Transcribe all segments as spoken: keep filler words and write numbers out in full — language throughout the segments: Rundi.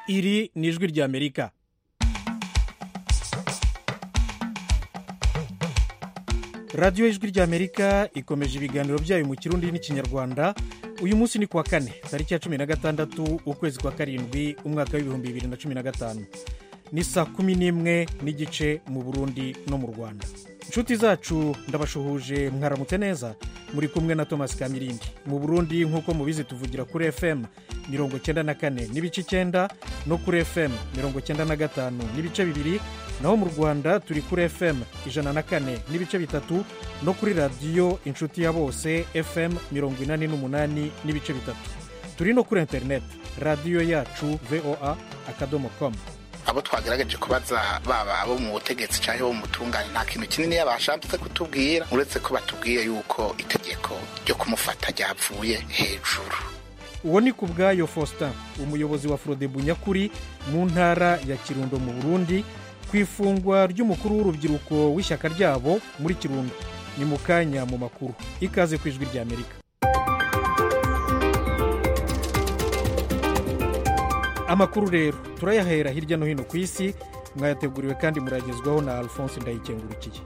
iri ni ijwi ry'Amerika. radiyo y'ijwi ry'Amerika ikomeje ibiganiro byayo mu kirundi n'ikinyarwanda. uyu munsi ni kuwa kane tariki ya cumi na gatandatu ukwezi kwa karindwi umwaka w'ibihumbi bibiri na cumi na gatanu. ni saa kumi n'imwe n'igice mu Burundi no mu Rwanda. inshuti zacu ndabashuhuje, mwaramutse neza. muri kumwe na Thomas Kamirindi. mu Burundi nk'uko mubizi tuvugira kuri F M mirongo cyenda na kane n'ibice icyenda no kuri F M mirongo cyenda na gatanu n'ibice bibiri, naho mu Rwanda turi kuri F M ijana na kane n'ibice bitatu no kuri radiyo inshuti ya bose F M mirongo inani n'umunani n'ibice bitatu. turi no kuri internet radiyo yacu voa akadomo com. abo twagerageje kubaza baba abo mu butegetsi cyangwa abo mu butungane nta kintu kinini yabashatse kutubwira uretse ko batubwiye yuko itegeko ryo kumufata ryavuye hejuru. uwo ni Kubwayo Faustin, umuyobozi wa Frodebu nyakuri mu ntara ya Kirundo mu Burundi, ku ifungwa ry'umukuru w'urubyiruko w'ishyaka ryabo muri Kirundo. ni mu kanya mu makuru. ikaze ku ijwi ry'Amerika. amakuru rero turayahera hirya no hino ku isi, mwayateguriwe kandi muragezwaho na Alphonse Ndayikengurukiye.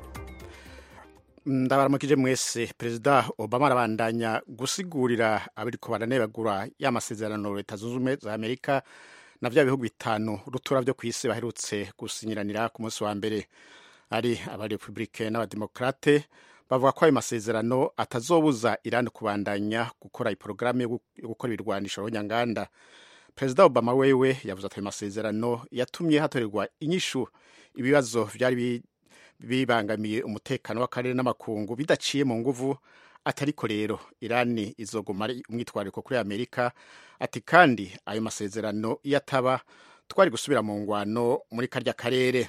ndabaramukije mwese. Perezida Obama arabandanya gusigurira abariko baranebagura y'amasezerano Leta Zunze Ubumwe za Amerika na vya bihugu bitanu rutura vyo kw'isi baherutse gusinyiranira ku munsi wa mbere. ari abarepublike n'abademokrate bavuga ko ayo masezerano atazobuza Iran kubandanya gukora iporogaramu yo gukora ibirwanisho ruhonyanganda. Perezida Obama wewe yavuze ati ayo masezerano yatumye hatorerwa inyishu ibibazo vyari bibangamiye umutekano w'akarere n'amakungu bidaciye mu nguvu. atariko rero Irani izoguma ari umwitwariko kuri Amerika. ati kandi ayo masezerano yataba twari gusubira mu ngwano muri karya karere.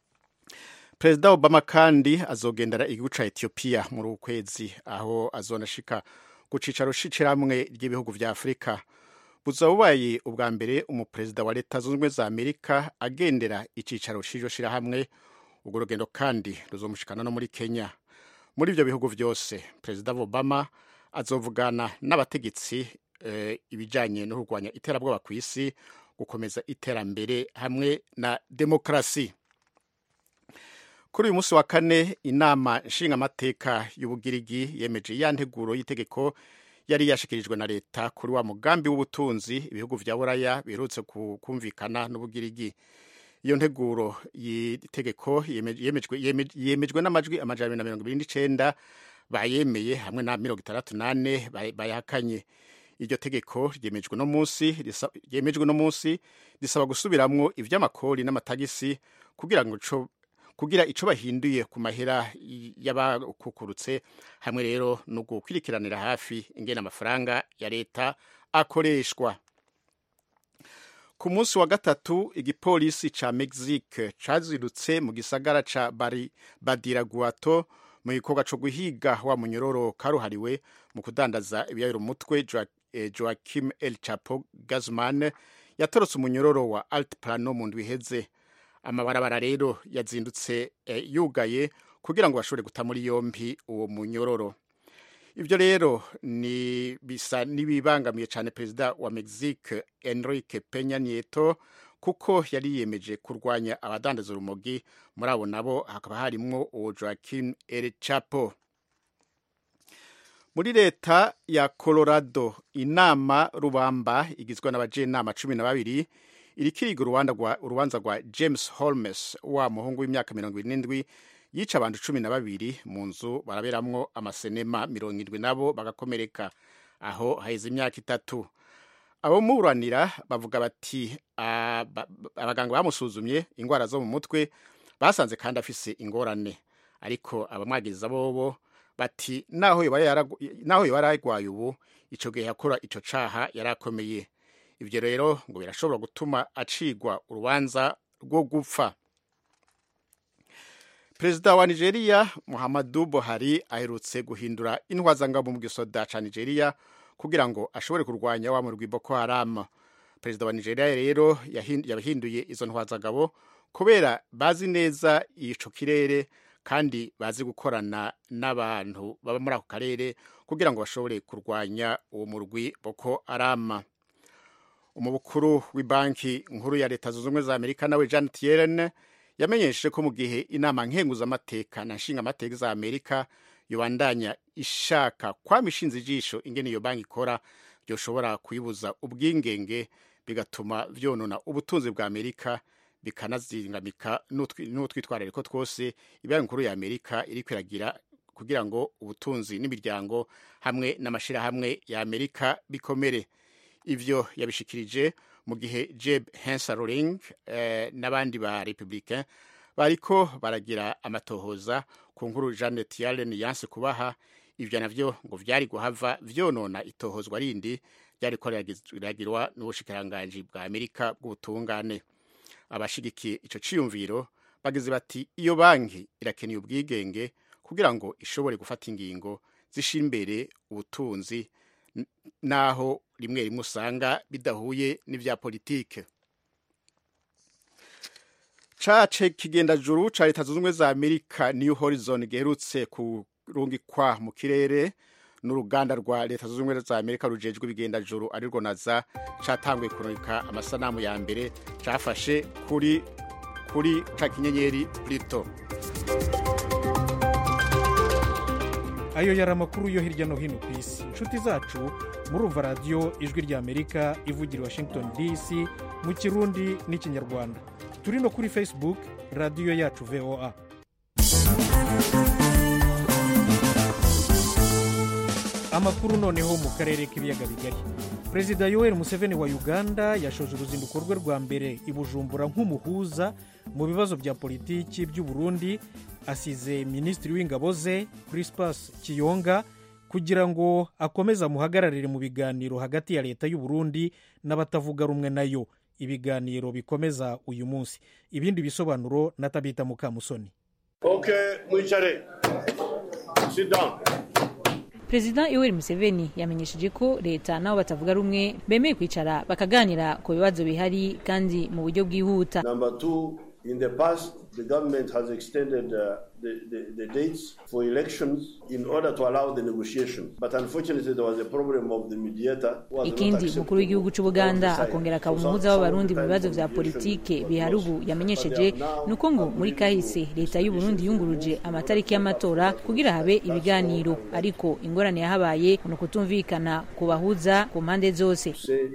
Perezida Obama kandi azogendera igihugu ca Ethiopia muri ukwezi, aho azonashika ku cicaro c'ishirahamwe ry'ibihugu vya Afrika. buzoba bubaye ubwa mbere umuperezida wa Leta Zunze Ubumwe za Amerika agendera icicaro c'iryo shirahamwe. urwo rugendo kandi ruzomushikana no muri Kenya. muri ivyo bihugu vyose Perezida Obama azovugana n'abategetsi e, ibijanye no kurwanya iterabwoba kw'isi, gukomeza iterambere hamwe na demokrasi. kuri uyu munsi wa kane inama nshingamateka y'Ubugirigi yemeje ya nteguro y'itegeko yari yashikirijwe na leta kuri wa mugambi w'ubutunzi ibihugu vya Buraya biherutse kumvikana n'Ubugirigi. iyo nteguro y'itegeko yemejwe yemejwe n'amajwi amajana na mirongo ibiri n'icenda bayemeye hamwe na mirongo itandatu nane bayahakanye. iryo tegeko ryemejwe no munsi ryemejwe no munsi risaba gusubiramwo ivy'amakori n'amatagisi kugira ngo co kugira ico bahinduye ku mahera y'abakukurutse, hamwe rero no gukwirikiranira hafi ingene amafaranga ya leta akoreshwa. ku munsi wa gatatu igipolisi ca Mexique cazirutse mu gisagara ca Badiraguato mu gikorwa co guhiga wa munyororo karuhariwe mu kudandaza ibiyayura umutwe Joaquim El Chapo Guzman yatorotse umunyororo wa Altiplano mu ndwi iheze. amabarabara rero yazindutse eh, yugaye kugira ngo bashobore guta muri yompi uwo munyororo. ivyo rero ni bisa nibibangamiye cyane perezida wa Mexique Enrique Peña Nieto, kuko yari yiyemeje kurwanya abadandaza urumogi. muri abo nabo hakaba harimwo uwo Joaquim El Chapo. muri leta ya Colorado inama rubamba igizwe n'abajenama cumi na babiri irikiriga urubanza rwa James Holmes, wa muhungu w'imyaka mirongo irindwi yica abantu cumi na babiri mu nzu baraberamwo amasenema mirongo irindwi nabo bagakomereka. aho haheze imyaka itatu. abo muburanira bavuga bati abaganga bamusuzumye ingwara zo mu mutwe basanze kandi afise ingorane, ariko abamwagiriza bobo bati naho yoba yaragwaye ubu ico gihe yakora ico caha yarakomeye. ivyo rero ngo birashobora gutuma acigwa urubanza rwo gupfa. Perezida wa Nigeria Muhammadu Buhari aherutse guhindura intwazangabo mu gisoda ca Nigeria kugira ngo ashobore kurwanya wa murwi Boko Haram. Perezida wa Nigeria rero yahinduye izo ntwazangabo kubera bazi neza ico kirere kandi bazi gukorana n'abantu baba muri ako karere kugira ngo bashobore kurwanya uwo murwi Boko Haram. umubukuru w'ibanki nkuru ya leta zunze ubumwe za amerika nawe Janet Yellen yamenyesheje ko mu gihe inama nkenguzamateka na nshingamateka za amerika yobandanya ishaka kwama ishinze ijisho ingene iyo banki ikora byoshobora kuyibuza ubwingenge bigatuma vyonona ubutunzi bwa amerika bikanazingamika n'utwitwarariko twose ibanki nkuru ya amerika iriko iragira kugira ngo ubutunzi n'imiryango hamwe n'amashirahamwe ya amerika bikomere. Ivyo yabishikirije mu gihe Jeb Hensarling eh, n'abandi ba Republican bariko baragira amatohoza ku nkuru Janet Yellen yanse kubaha. Ivyo navyo ngo vyari guhava vyonona itohozwa rindi ryari ko riragirwa n'ubushikiranganji bwa Amerika bw'ubutungane. Abashigikiye ico ciyumviro bagize bati iyo banki irakeneye ubwigenge kugira ngo ishobore gufata ingingo zishira imbere ubutunzi naho rimwe rimwe usanga bidahuye n'ivya politike. Cace kigendajuru ca leta zunze ubumwe za Amerika New Horizon giherutse kurungikwa mu kirere n'uruganda rwa leta zunze ubumwe za Amerika rujejwe ibigendajuru arirwo NASA catanguye kurungika amasanamu ya mbere cafashe kuri kuri ca kinyenyeri Pluto. Ayo yari amakuru yo hirya no hino ku isi. Inshuti zacu murumva radiyo ijwi rya Amerika ivugira Washington D C mu Kirundi n'Ikinyarwanda. Turi no kuri Facebook radiyo yacu V O A. Amakuru noneho mu karere k'ibiyaga bigari. Perezida Yoweri Museveni wa Uganda yashoje uruzinduko rwe rwa mbere i Bujumbura nk'umuhuza mu bibazo bya politiki by'u Burundi. Asize minisitiri w'ingabo ze Crispus Kiyonga kugira ngo akomeze amuhagararire mu biganiro hagati ya leta y'u Burundi n'abatavuga rumwe nayo. Ibiganiro bikomeza uyu munsi. Ibindi bisobanuro na Tabita Mukamusoni. Okay, mwicare. Sit down. Perezida Yoweri Museveni yamenyesheje ko leta nabo batavuga rumwe bemeye kwicara bakaganira ku bibazo bihari kandi mu buryo bwihuta. Number two, in the past, the government has extended uh, the, the, the dates for elections in order to allow the negotiation. But unfortunately, there was a problem of the mediator. Ikindi mukuru w'igihugu cy'u Buganda akongera akaba umuhuza w'abarundi mu bibazo vya politike biharugu yamenyesheje nuko ngo muri kahise leta y'u Burundi yunguruje amatariki y'amatora kugira habe ibiganiro, ariko ingorane yahabaye no kutumvikana ku bahuza ku mpande zose.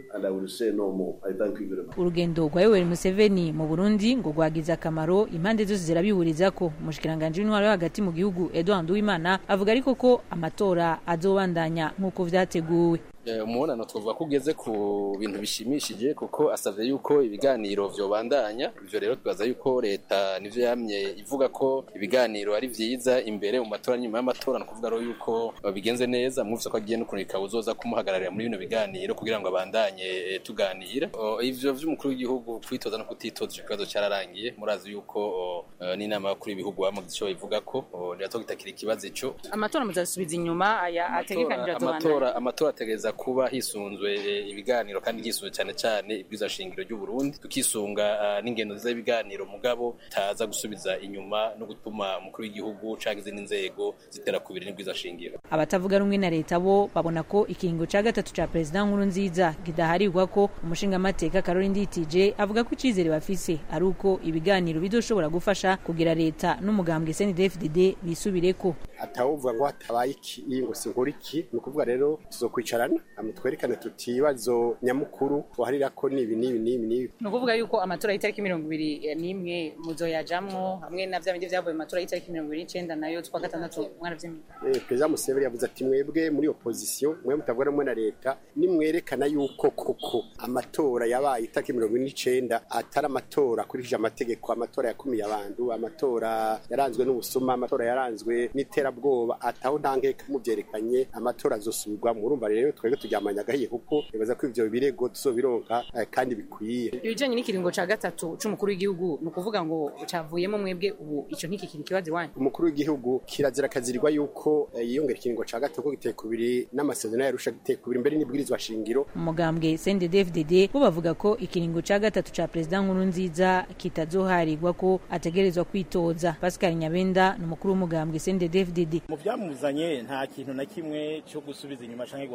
Urugendo rwa Yoweri Museveni mu Burundi ngo rwagize akamaro, impande zose zirabihuriza ko. Umushikiranganje w'intwaro hagati mu gihugu Edouard Uwimana avuga ariko ko amatora azobandanya nk'uko vyateguwe. Umubonano twavuga ko ugeze ku bintu bishimishije kuko asavye yuko ibiganiro vyobandanya. Ivyo rero twaza yuko leta nivyo yamye ivuga ko ibiganiro ari vyiza imbere mu matora nyuma y'amatora, no kuvuga rero yuko bigenze neza. Mwumvise ko agiye no kunika uzoza kumuhagararira muri bino biganiro kugira ngo abandanye tuganira. Ivyo vy'umukuru w'igihugu kwitoza no kutitoza ico kibazo cyararangiye. Murazi yuko n'inama y'abakuru b'ibihugu bamaze ico bivuga ko ryazogitakira ikibazo ico. Amatora muzasubiza inyuma aya ategekanije amatora amatora ategeza kuba hisunzwe ibiganiro kandi hisunzwe cyane cyane ibwiza shingiro ry'u Burundi, tukisunga uh, n'ingendo nziza y'ibiganiro mugabo taza gusubiza inyuma no gutuma umukuru w'igihugu canke n'inzego zitera kubiri n'ibwiza shingiro. Abatavuga rumwe na leta bo babona ko ikingo ca gatatu ca president Nkurunziza kidaharirwa ko. Umushinga amateka Caroline Nditije avuga ko icizere bafise ari uko ibiganiro bidoshobora gufasha kugira leta n'umugambwe C N D D F D D bisubireko. Atawuvuga ngo hatabaye iki ngo sinkora iki, no kuvuga rero tuzokwicarana amutwerekane tutibazo nyamukuru waharira ko nibi nibi nibi nibi. No kuvuga yuko amatora y'itariki mirongo ibiri n'imwe muzoyajamwo hamwe na vyabindi vyavuye amatora y'itariki mirongo ibiri n'icenda nayo twa gatandatu mwana vyimwe. Eh President Museveni yavuze ati mwebwe muri opposition mwe mutavuga rumwe na leta nimwerekana yuko koko amatora yabaye itariki mirongo ibiri n'icenda atari amatora kurikije amategeko, amatora yakumiye abantu, amatora yaranzwe n'ubusuma, amatora yaranzwe n'iterabwoba, ataho ntangeka muvyerekanye amatora azosubirwa. Murumva rero twege tujyamanya gahiye kuko bibaza ko ivyo birego tuzobironka eh, kandi bikwiye. Ibijanye n'ikiringo ca gatatu c'umukuru w'igihugu no kuvuga ngo cavuyemo mwebwe ubu ico ntikikiri kibazo wanyu. Umukuru w'igihugu kirazira kazirirwa yuko eh, yiyongera ikiringo ca gatatu ko giteye kubiri n'amasezerano yarusha giteye kubiri mbere n'ibwirizwa shingiro. Umugambwe C N D D F D D bo bavuga ko ikiringo ca gatatu ca president Nkurunziza kitazoharirwa ko ategerezwa kwitoza. Pascal Nyabenda n'umukuru w'umugambwe C N D D F D D. Mu vyamuzanye nta kintu na kimwe cyo gusubiza inyuma canke guhagarika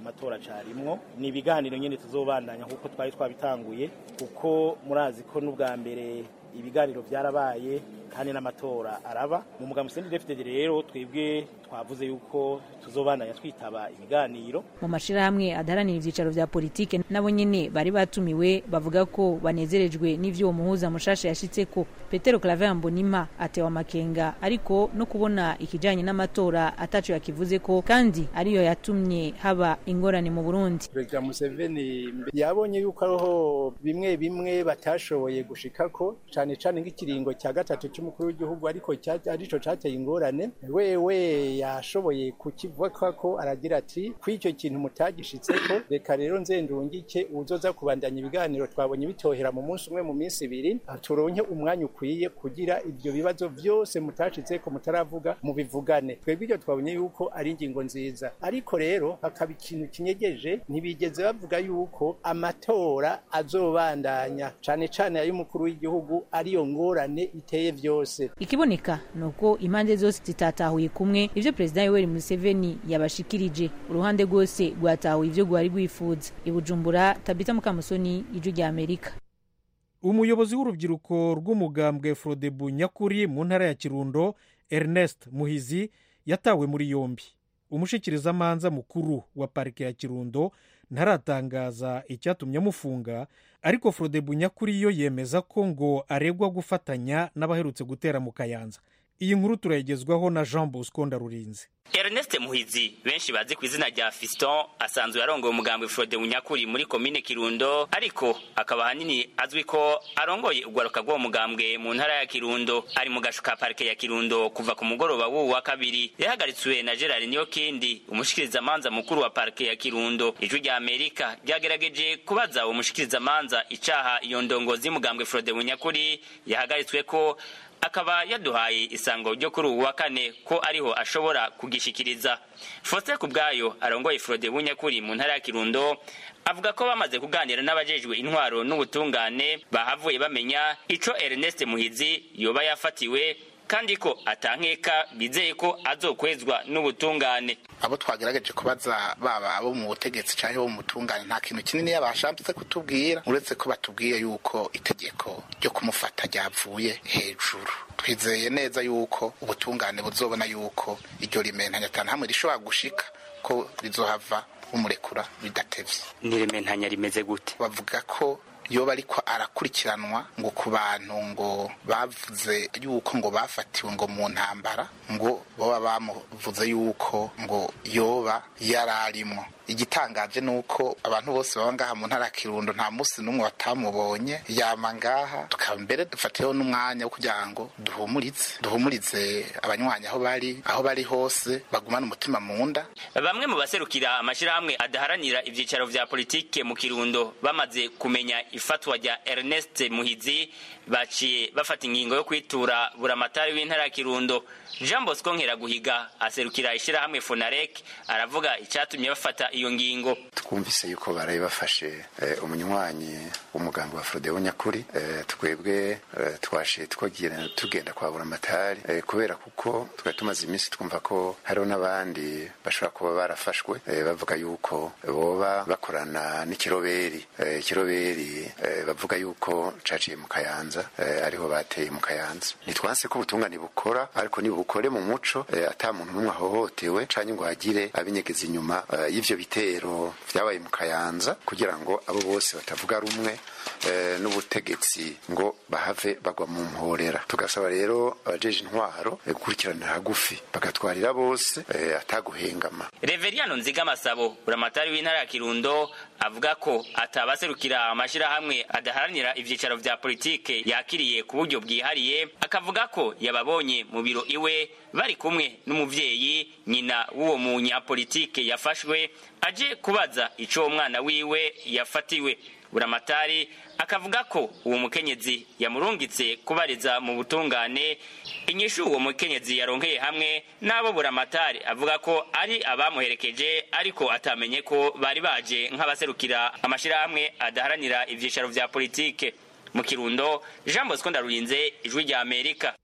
amatora carimwo ni ibiganiro nyene tuzobandanya kuko twari twabitanguye kuko murazi ko n'ubwa mbere ibiganiro byarabaye kandi n'amatora araba mu mugambi Senderi F D D rero twebwe twavuze yuko tuzobandanya twitaba ibiganiro mu mashirahamwe adaharanira ivyicaro vya politike nabo nyene bari batumiwe bavuga ko banezerejwe n'ivyo uwo muhuza mushasha yashitseko. Petero Claver Mbonimpa atewa amakenga ariko no kubona ikijanye n'amatora ataco yakivuze ko kandi ariyo yatumye haba ingorane mu Burundi. Perezida Museveni yabonye yuko ariho bimwe bimwe batashoboye gushikako cane cane nk'ikiringo cya gatatu cy'umukuru w'igihugu ariko arico cateye ingorane wewe yashoboye kukivuga ko aragira ati kw'icyo kintu mutagishitseko reka rero nzendungike uzoza kubandanya ibiganiro twabonye bitohera mu munsi umwe mu minsi ibiri turonke umwanya ukwiye kugira ibyo bibazo byose mutashitseko mutaravuga mu bivugane. Twebwe ibyo twabonye yuko ari ingingo nziza ariko rero hakaba ikintu kinyegeje ntibigeze bavuga yuko amatora azobandanya cane cane ay'umukuru w'igihugu ariyo ngorane iteye vyose. Ikiboneka nuko impande zose zitatahuye kumwe ivyo President Yoweri Museveni yabashikirije. Uruhande rwose rwatahuye ivyo gwari rwifuza. Ibujumbura, Tabita Mukamusoni, Ijwi rya Amerika. Umuyobozi w'urubyiruko rw'umugambwe Frodebu Nyakuri mu ntara ya Kirundo Ernest Muhizi yatawe muri yombi. Umushikirizamanza mukuru wa parike ya Kirundo ntaratangaza icyatumye amufunga ariko Frodebu Nyakuri yo yemeza ko ngo aregwa gufatanya n'abaherutse gutera mu Kayanza. Iyi nkuru turayigezwaho na Jean Bosco Ndarurinze. Ernest Muhizi benshi bazi ku izina rya Fiston asanzwe yarongoye umugambwe Frodebu Nyakuri muri komine Kirundo ariko akaba hanini azwi ko arongoye ugwaruka rwo mugambwe mu ntara ya Kirundo. Ari mu gashuka parike ya Kirundo kuva ku mugoroba w'uwa wa kabiri yahagaritswe na Gerard Niyokindi umushikiriza manza mukuru wa parike ya Kirundo. Ijwi rya Amerika ryagerageje kubaza umushikiriza manza icaha iyo ndongozi mugambwe Frodebu Nyakuri yahagaritswe ko akaba yaduhaye isango ryo kuri uwa kane ko ariho ashobora kugishikiriza. Faustin Kubwayo arongoye Frodebu Nyakuri mu ntara ya Kirundo avuga ko bamaze kuganira n'abajejwe intwaro n'ubutungane bahavuye bamenya ico Ernest Muhizi yoba yafatiwe kandi ko atankeka bizeye ko azokwezwa n'ubutungane. Abo twagerageje kubaza baba abo mu butegetsi cyane bo mu butungane nta kintu kinini yabashambitse kutubwira uretse ko batubwiye yuko itegeko ryo kumufata ryavuye hejuru. Twizeye neza yuko ubutungane buzobona yuko iryo rimentanya atana hamwe rishobora gushika ko rizohava umurekura bidatevye. Nirimentanya rimeze gute? Bavuga ko yoba ariko arakurikiranwa ngo ku bantu ngo bavuze yuko ngo bafatiwe ngo mu ntambara ngo baba bamuvuze yuko ngo yoba yararimo. Igitangaje nuko abantu bose baba ngaha mu ntara ya Kirundo nta musi numwe batamubonye yama ngaha tukambere dufatiyeho n'umwanya wo kugira ngo duhumurize duhumurize abanywanya aho bari aho bari hose bagumana umutima mu nda. Bamwe mu baserukira amashirahamwe adaharanira ivyicaro vya politike mu Kirundo bamaze kumenya ifatwa rya Ernest Muhizi baciye bafata ingingo yo kwitura buramatari w'intara ya Kirundo. Jean Bosco Nkeraguhiga aserukira ishirahamwe Fonarek aravuga icyatumye bafata iyo ngingo. Twumvise yuko baraye bafashe eh, umunywanyi w'umugambi wa Frodebu Nyakuri eh, twebwe eh, twashe twagira tugenda kwa buramatari eh, kubera kuko twari tumaze iminsi twumva ko hariho n'abandi bashobora kuba barafashwe eh, bavuga yuko boba bakorana n'ikiroberi eh, kiroberi eh, bavuga yuko caciye mu Kayanza eh, ariho bateye mu Kayanza. Nitwanse ko ubutungane bukora ariko ni bukore mu muco eh, ata muntu numwe ahohotewe canke ngo hagire abinyegeza inyuma eh, y'ivyo bitero vyabaye mu Kayanza kugira ngo abo bose batavuga rumwe eh, n'ubutegetsi ngo bahave bagwa mu mporera. Tugasaba rero abajeje intwaro eh, gukurikirana hagufi bagatwarira bose eh, ataguhengama. Reveriano Nzigamasabo buramatari w'intara ya Kirundo avuga ko atabaserukira amashirahamwe adaharanira ivyicaro vya politike yakiriye ku buryo bwihariye akavuga ko yababonye mu biro iwe bari kumwe n'umuvyeyi nyina w'uwo munyapolitike yafashwe aje kubaza ico umwana wiwe yafatiwe. Buramatari akavuga ko uwo mukenyezi yamurungitse kubariza mu butungane inyishu uwo mukenyezi yaronkeye hamwe nabo buramatari avuga ko ari abamuherekeje ariko atamenye ko bari baje nk'abaserukira amashirahamwe adaharanira ivyicaro vya politike. Mu Kirundo, Jean Bosco Ndarurinze, Ijwi rya Amerika.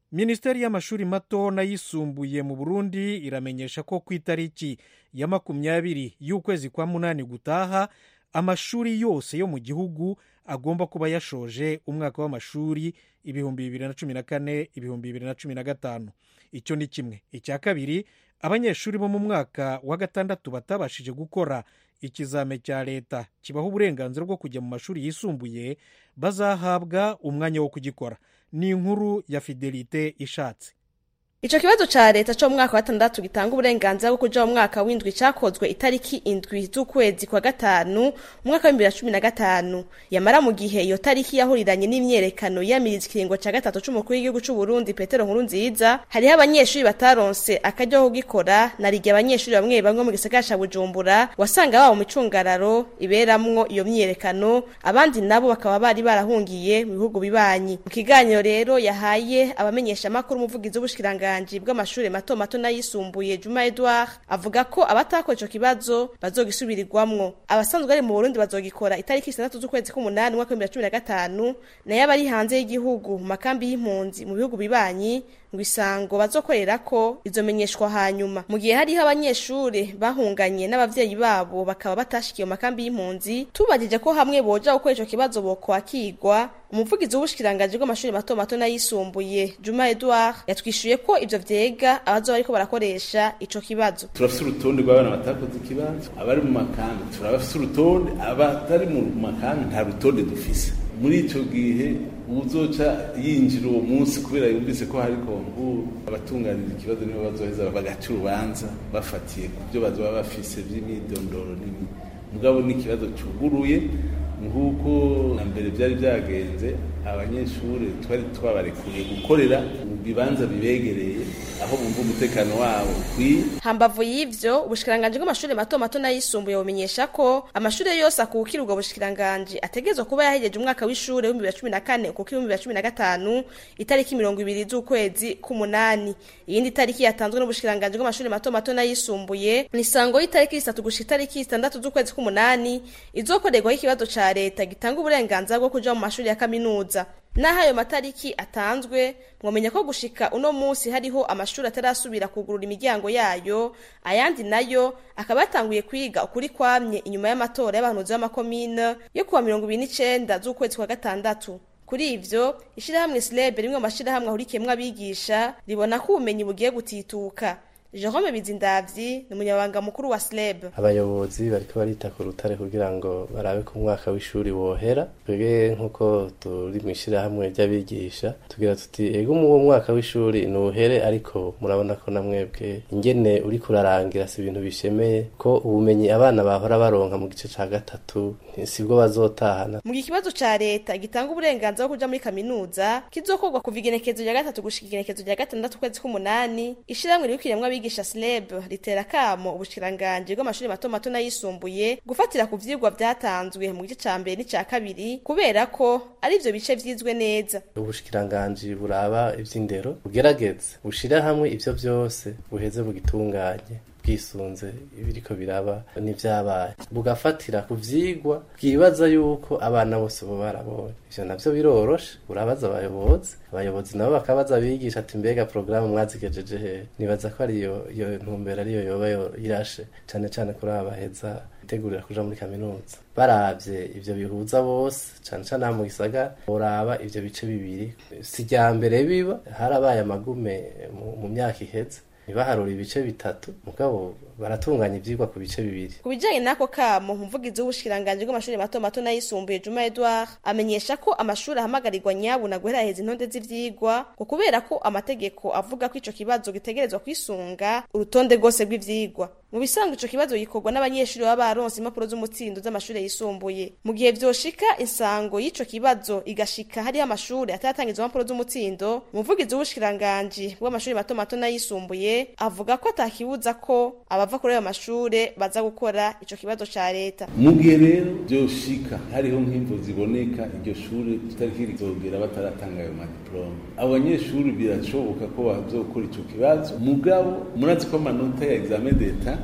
minisiteri y'amashuri mato n'ayisumbuye mu burundi iramenyesha ko ku itariki ya makumyabiri y'ukwezi kwa munani gutaha amashuri yose yo mu gihugu agomba kuba yashoje umwaka w'amashuri ibihumbi bibiri na cumi na kane ibihumbi bibiri na cumi na gatanu. Icyo ni kimwe. Icya kabiri, abanyeshuri bo mu mwaka wa gatandatu batabashije gukora ikizame cya leta kibaha uburenganzira bwo kujya mu mashuri yisumbuye bazahabwa umwanya wo kugikora. Ni inkuru ya Fidelite Ishatse. Ico kibazo ca leta cyo mu mwaka wa gatandatu gitanga uburenganzira bwo kuja mu mwaka w'indwi cakozwe itariki indwi z'ukwezi kwa gatanu mu mwaka wa bibiri na cumi na gatanu. Yamara mu gihe iyo tariki yahuriranye n'imyerekano yamiriza ikiringo ca gatatu c'umukuru w'igihugu c'u Burundi Petero Nkurunziza, hariho abanyeshuri bataronse akaryo ko gukora, narige abanyeshuri bamwe bamwe mu gisagara ca Bujumbura wasanga babo mu micungararo iberamwo iyo myerekano, abandi nabo bakaba bari barahungiye mu bihugu bibanyi. Mu kiganiro rero yahaye abamenyesha makuru umuvugizi w'ubushikiranganje bw'amashuri mato mato n'ayisumbuye Juma Edouard avuga ko abatakoze ico kibazo bazogisubirirwamwo. Abasanzwe ari mu Burundi bazogikora itariki itandatu z'ukwezi k'umunani mu mwaka wa bibiri na cumi na gatanu, nayo abari hanze y'igihugu mu makambi y'impunzi mu bihugu bibanyi ngo isango bazokorera ko izomenyeshwa hanyuma. Mu gihe hariho abanyeshuri bahunganye n'abavyeyi babo bakaba batashikiye mu makambi y'impunzi, tubajije ko hamwe boja gukora ico kibazo bokwakirwa, umuvugizi w'ubushikiranganje bw'amashuri mato mato n'ayisumbuye Juma Edouard yatwishuye ko ivyo vyega abazo bariko barakoresha ico kibazo. Turafise urutonde rw'abana batakoze ikibazo, abari mu makambi turabafise urutonde, abatari mu makambi nta rutonde dufise. Muri ico gihe uzoca yinjira uwo munsi kubera yumvise ko hari konku abatunganira ikibazo nibo bazoheza bagaca urubanza bafatiye ku byo bazoba bafise vy'imidondoro n'ibindi. Mugabo ni ikibazo cuguruye nk'uko na mbere byari byagenze, abanyeshuri twari twabarekuye gukorera mu bibanza bibegereye aho bumva umutekano wabo ukwiye. Hambavu y'ivyo, ubushikiranganje bw'amashuri mato mato n'ayisumbuye bumenyesha ko amashuri yose akukira ubwo bushikiranganje ategezwe kuba yahejeje umwaka w'ishure w'ibihumbi bibiri na cumi na kane ukukira ibihumbi bibiri na cumi na gatanu itariki mirongo ibiri z'ukwezi k'umunani. Iyindi tariki yatanzwe n'ubushikiranganje bw'amashuri mato mato n'ayisumbuye ni sango y'itariki itatu gushika itariki itandatu z'ukwezi k'umunani izokorerwa ikibazo ca leta gitanga uburenganzira bwo kuja mu mashuri ya kaminuza. Naho ayo matariki atanzwe, mwomenya ko gushika uno munsi hariho amashuri atarasubira kugurura imiryango yayo, ayandi nayo akaba yatanguye kwiga ukuri kwamye inyuma y'amatora y'abahanuzi b'amakomine yo kuwa mirongo ibiri n'icenda z'ukwezi kwa gatandatu. Kuri ivyo, ishirahamwe S L E B rimwe mu mashirahamwe ahurikiyemwo abigisha ribona ko ubumenyi bugiye gutituka. Jerome Bizindavyi ni umunyabanga mukuru wa S L E B. Abayobozi bariko barita ku rutare kugira ngo barabe ko umwaka w'ishuri wohera. Twebwe nkuko turi mwishira hamwe ry'abigisha tugira tuti ego mu mwaka w'ishuri nuhere, ariko murabona ko namwebwe ingene uri kurarangira si ibintu bishemeye ko ubumenyi abana bahora baronka mu gice ca gatatu sibwo bazotahana. Mu kibazo ca leta gitanga uburenganzira bwo kuja muri kaminuza kizokorwa kuva igenekezo rya gatatu gushika igenekezo rya gatandatu kwezi k'umunani, ishiramwe rikiremwa abigisha S L E B ritera kamo ubushikiranganje bw'amashuri mato mato n'ayisumbuye gufatira ku vyigwa vyatanzwe mu gice ca mbere n'icya kabiri kubera ko ari ivyo bice vyizwe neza. Ubushikiranganje buraba ivy'indero bugerageze bushira hamwe ivyo vyose buheze bugitunganye bwisunze ibiriko biraba n'ivyabaye, bugafatira ku vyigwa bwibaza yuko abana bose bo barabonye. Ivyo navyo biroroshe, urabaza abayobozi, abayobozi nabo bakabaza abigisha ati mbega programme mwazigejeje he. Nibaza ko ari iyo iyo ntumbera ariyo yoba irashe cane cane kuri abaheza tegurira kuja muri kaminuza. Baravye ivyo bihuza bose cane cane mu gisagara, uraba ivyo bice bibiri si rya mbere biba, harabaye amagume mu myaka iheze nibaharura ibice bitatu, mugabo baratunganya ivyigwa ku bice bibiri. Kubijanye nako kamo, umuvugizi w'ubushikiranganje bw'amashuri mato mato n'ayisumbuye Juma Edouard amenyesha ko amashuri ahamagarirwa nyabu na guheraheza intonde z'ivyigwa ko kubera ko amategeko avuga ko ico kibazo gitegerezwa kwisunga urutonde rwose rw'ivyigwa. Mu bisanzwe ico kibazo gikorwa n'abanyeshuri baba baronse impapuro z'umutsindo z'amashuri yisumbuye. Mu gihe vyoshika insango y'ico kibazo igashika hari amashuri atatangizwa impapuro z'umutsindo, umuvugizi w'ubushikiranganje bw'amashuri mato mato n'ayisumbuye avuga ko atakibuza ko abava kuri ayo mashure baza gukora ico kibazo ca leta. Mu gihe rero vyoshika hariho nk'imvo ziboneka iryo shure tutariki rizogera bataratanga ayo madiplome, abanyeshuri birashoboka ko bazokora ico kibazo, mugabo murazi ko amanota ya examen d'etat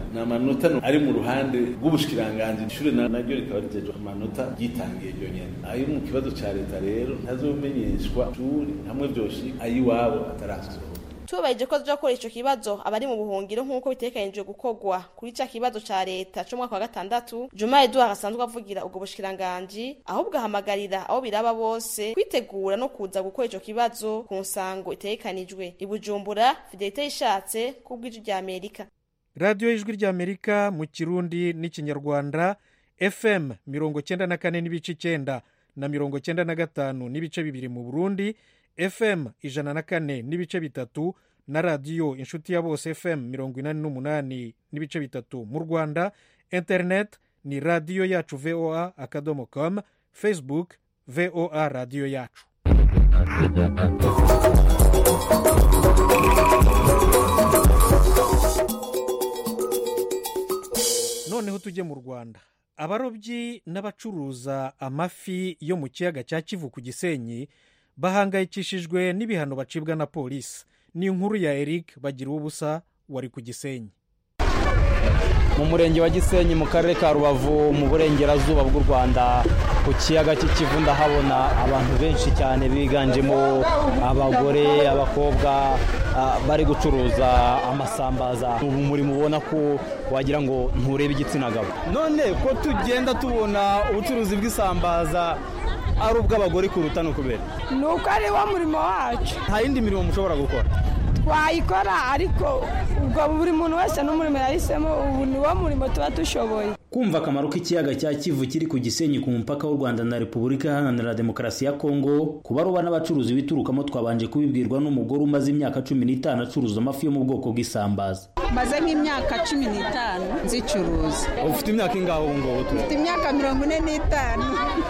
na amanota ari mu ruhande rw'ubushikiranganje ishure naryo rikaba rijeje amanota yitangiye ryo nyene ayo mu kibazo ca leta rero ntazomenyeshwa shuri hamwe vyoshika ayiwabo atarasohoka. Tubaje ko tuzakora ico kibazo abari mu buhungiro nkuko bitekanije gukogwa kuri ca kibazo ca leta cyo mwaka wa gatandatu. Juma Edouard asanzwe avugira ubwo bushikiranganje ahubwo ahamagarira abo biraba bose kwitegura no kuza gukora ico kibazo ku nsango itekanijwe. Ibujumbura Fidelite ishatse kubw'iju rya Amerika. Radio Ijwi rya Amerika mu Kirundi n'Ikinyarwanda F M mirongo cyenda na kane n'ibice cyenda na mirongo cyenda na gatanu n'ibice bibiri mu Burundi, F M ijana na kane n'ibice bitatu na radio inshuti ya bose F M mirongo inani n'umunani n'ibice bitatu mu Rwanda. Internet ni radio yacu V O A akadomo com, Facebook V O A radio yacu. Noneho tujye mu Rwanda. Abarobyi n'abacuruza amafi yo mu kiyaga cya Kivu ku Gisenyi bahangayikishijwe n'ibihano bacibwa na polisi. Ni inkuru ya Eric Bagira ubusa wari ku Gisenyi. Mu murenge wa Gisenyi mu karere ka Rubavu mu burengerazuba bw'u Rwanda ku kiyaga cy'Ikivu ndahabona abantu benshi cyane biganjemo abagore abakobwa uh, bari gucuruza amasambaza. Ubu muri mubona ko wagira ngo nturebe igitsina gabo. None ko tugenda tubona ubucuruzi bw'isambaza ari ubw'abagore kuruta no kubera nuko ari wa murimo wacu. Nta yindi mirimo mushobora gukora? Twayikora ariko ubwo buri muntu wese n'umurimo yahisemo, ubu ni wo murimo tuba dushoboye. Kumva akamaro k'ikiyaga cya Kivu kiri ku Gisenyi ku mupaka w'u Rwanda na Repubulika Iharanira Demokarasi ya Kongo, kubaroba n'abacuruzi biturukamo twabanje kubibwirwa n'umugore umaze imyaka cumi n'itanu acuruza amafi yo mu bwoko bw'isambaza. Maze nk'imyaka cumi n'itanu nzicuruza. Ufite imyaka ingaho ubu ngubu? Ufite imyaka mirongo ine n'itanu.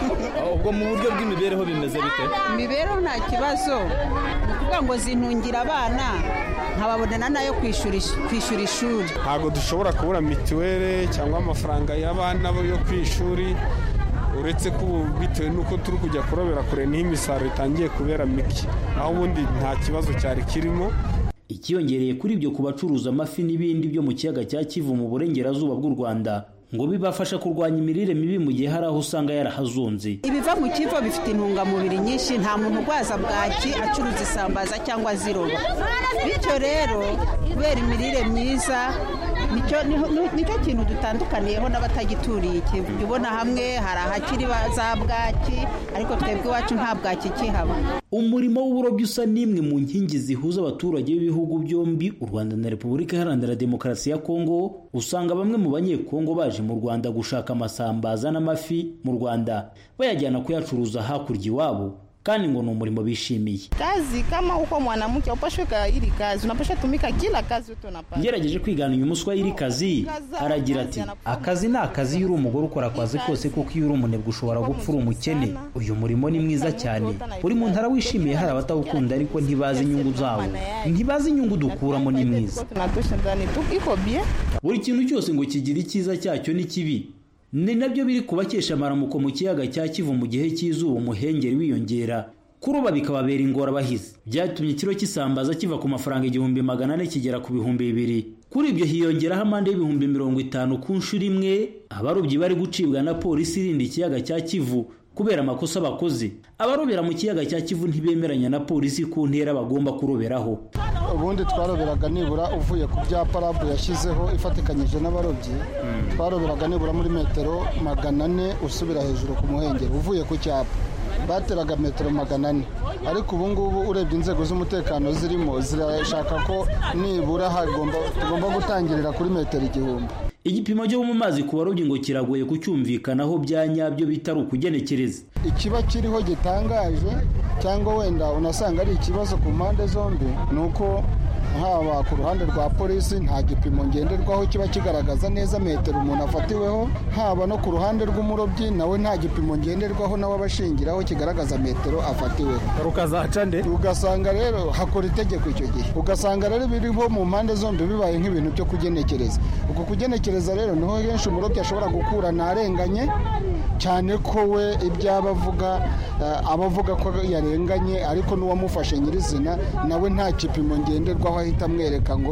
Ubwo mu buryo bw'imibereho bimeze bite? Imibereho nta kibazo, ni ukuvuga ngo zintungira abana nkababonana nayo kwishura kwishura ishuri. Ntago dushobora kubura mituwele cyangwa amafaranga y'abana yo kwishuri, uretse ko bitewe nuko turi kujya kurobera kure n'imisaro itangiye kubera miki, aho ubundi nta kibazo cyari kirimo. Ikiyongereye kuri ibyo ku bacuruza amafi n'ibindi byo mu kiyaga cya Kivu mu burengerazuba bw'u Rwanda ngo bibafasha kurwanya imirire mibi mu gihe hari aho usanga yarahazunze. Ibiva mu Kivu bifite intungamubiri nyinshi, nta muntu ugwaza bwaki acuruza isambaza cyangwa ziroba. Bityo rero kubera imirire myiza nicyo nicyo kintu dutandukaniyeho n'abatagituriye Kivu. Ubona hamwe hari ahakiri za bwaki ariko twebwe iwacu nta bwaki kihaba. Umurimo w'uburobyi usa n'imwe mu nkingi zihuza abaturage b'ibihugu byombi, u Rwanda na Repubulika Iharanira Demokarasi ya Kongo. Usanga bamwe mu banyekongo baje mu Rwanda gushaka amasambaza n'amafi mu Rwanda bayajyana kuyacuruza hakurya iwabo, kandi ngo ni umurimo bishimiye. Kazi kama uko mwanamke upashwe ka ili kazi unapasha tumika kila kazi utonapata. Ngerageje kwigana uyu muswa iri kazi aragira ati akazi ni akazi y'uri umugore ukora kwazi kose kuko iyo uri umunebwe ushobora gupfura umukene. Uyu murimo ni mwiza cyane, buri muntu arawishimiye, hari abatawukunda ariko ntibazi inyungu zawo, ntibazi inyungu dukuramo ni mwiza. Buri kintu cyose ngo kigira icyiza cyacyo n'ikibi, ni nabyo biri kubakesha amaramuko mu kiyaga cya Kivu mu gihe cy'izuba umuhengeri wiyongera, kuroba bikababera ingorabahizi. Byatumye ikiro cy'isambaza kiva ku mafaranga igihumbi magana ane kigera ku bihumbi bibiri. Kuri ibyo hiyongeraho amande y'ibihumbi mirongo itanu ku nshuro imwe. Abarobyi bari gucibwa na polisi irinda ikiyaga cya Kivu kubera amakosa bakoze. Abarobera mu kiyaga cya Kivu ntibemeranya na polisi ku ntera bagomba kuroberaho. Ubundi twaroberaga nibura uvuye ku byapa rabu yashyizeho ifatikanyije n'abarobyi, twaroberaga nibura muri metero magana ane usubira hejuru ku muhengeri uvuye ku cyapa bateraga metero magana ane, ariko ubu ngubu urebye inzego z'umutekano zirimo zirashaka ko nibura hagomba tugomba gutangirira kuri metero igihumbi. Igipimo cyo mu mazi ku barobyi ngo kiragoye kucyumvikanaho bya nyabyo bitari ukugenekereza. Ikiba kiriho gitangaje cyangwa wenda unasanga ari ikibazo ku mpande zombi, nuko haba ku ruhande rwa polisi nta gipimo ngenderwaho kiba kigaragaza neza metero umuntu afatiweho, haba no ku ruhande rw'umurobyi nawe nta gipimo ngenderwaho nawe abashingiraho kigaragaza metero afatiweho. Rukazaca nde ugasanga rero hakora itegeko icyo gihe, ugasanga rero biriho mu mpande zombi bibaye nk'ibintu byo kugenekereza. Uko kugenekereza rero niho henshi umurobyi ashobora gukura ntarenganye, cyane ko we ibyaba avuga abavuga ko yarenganye, ariko n'uwamufashe nyirizina nawe nta gipimo ngenderwaho ahita amwereka ngo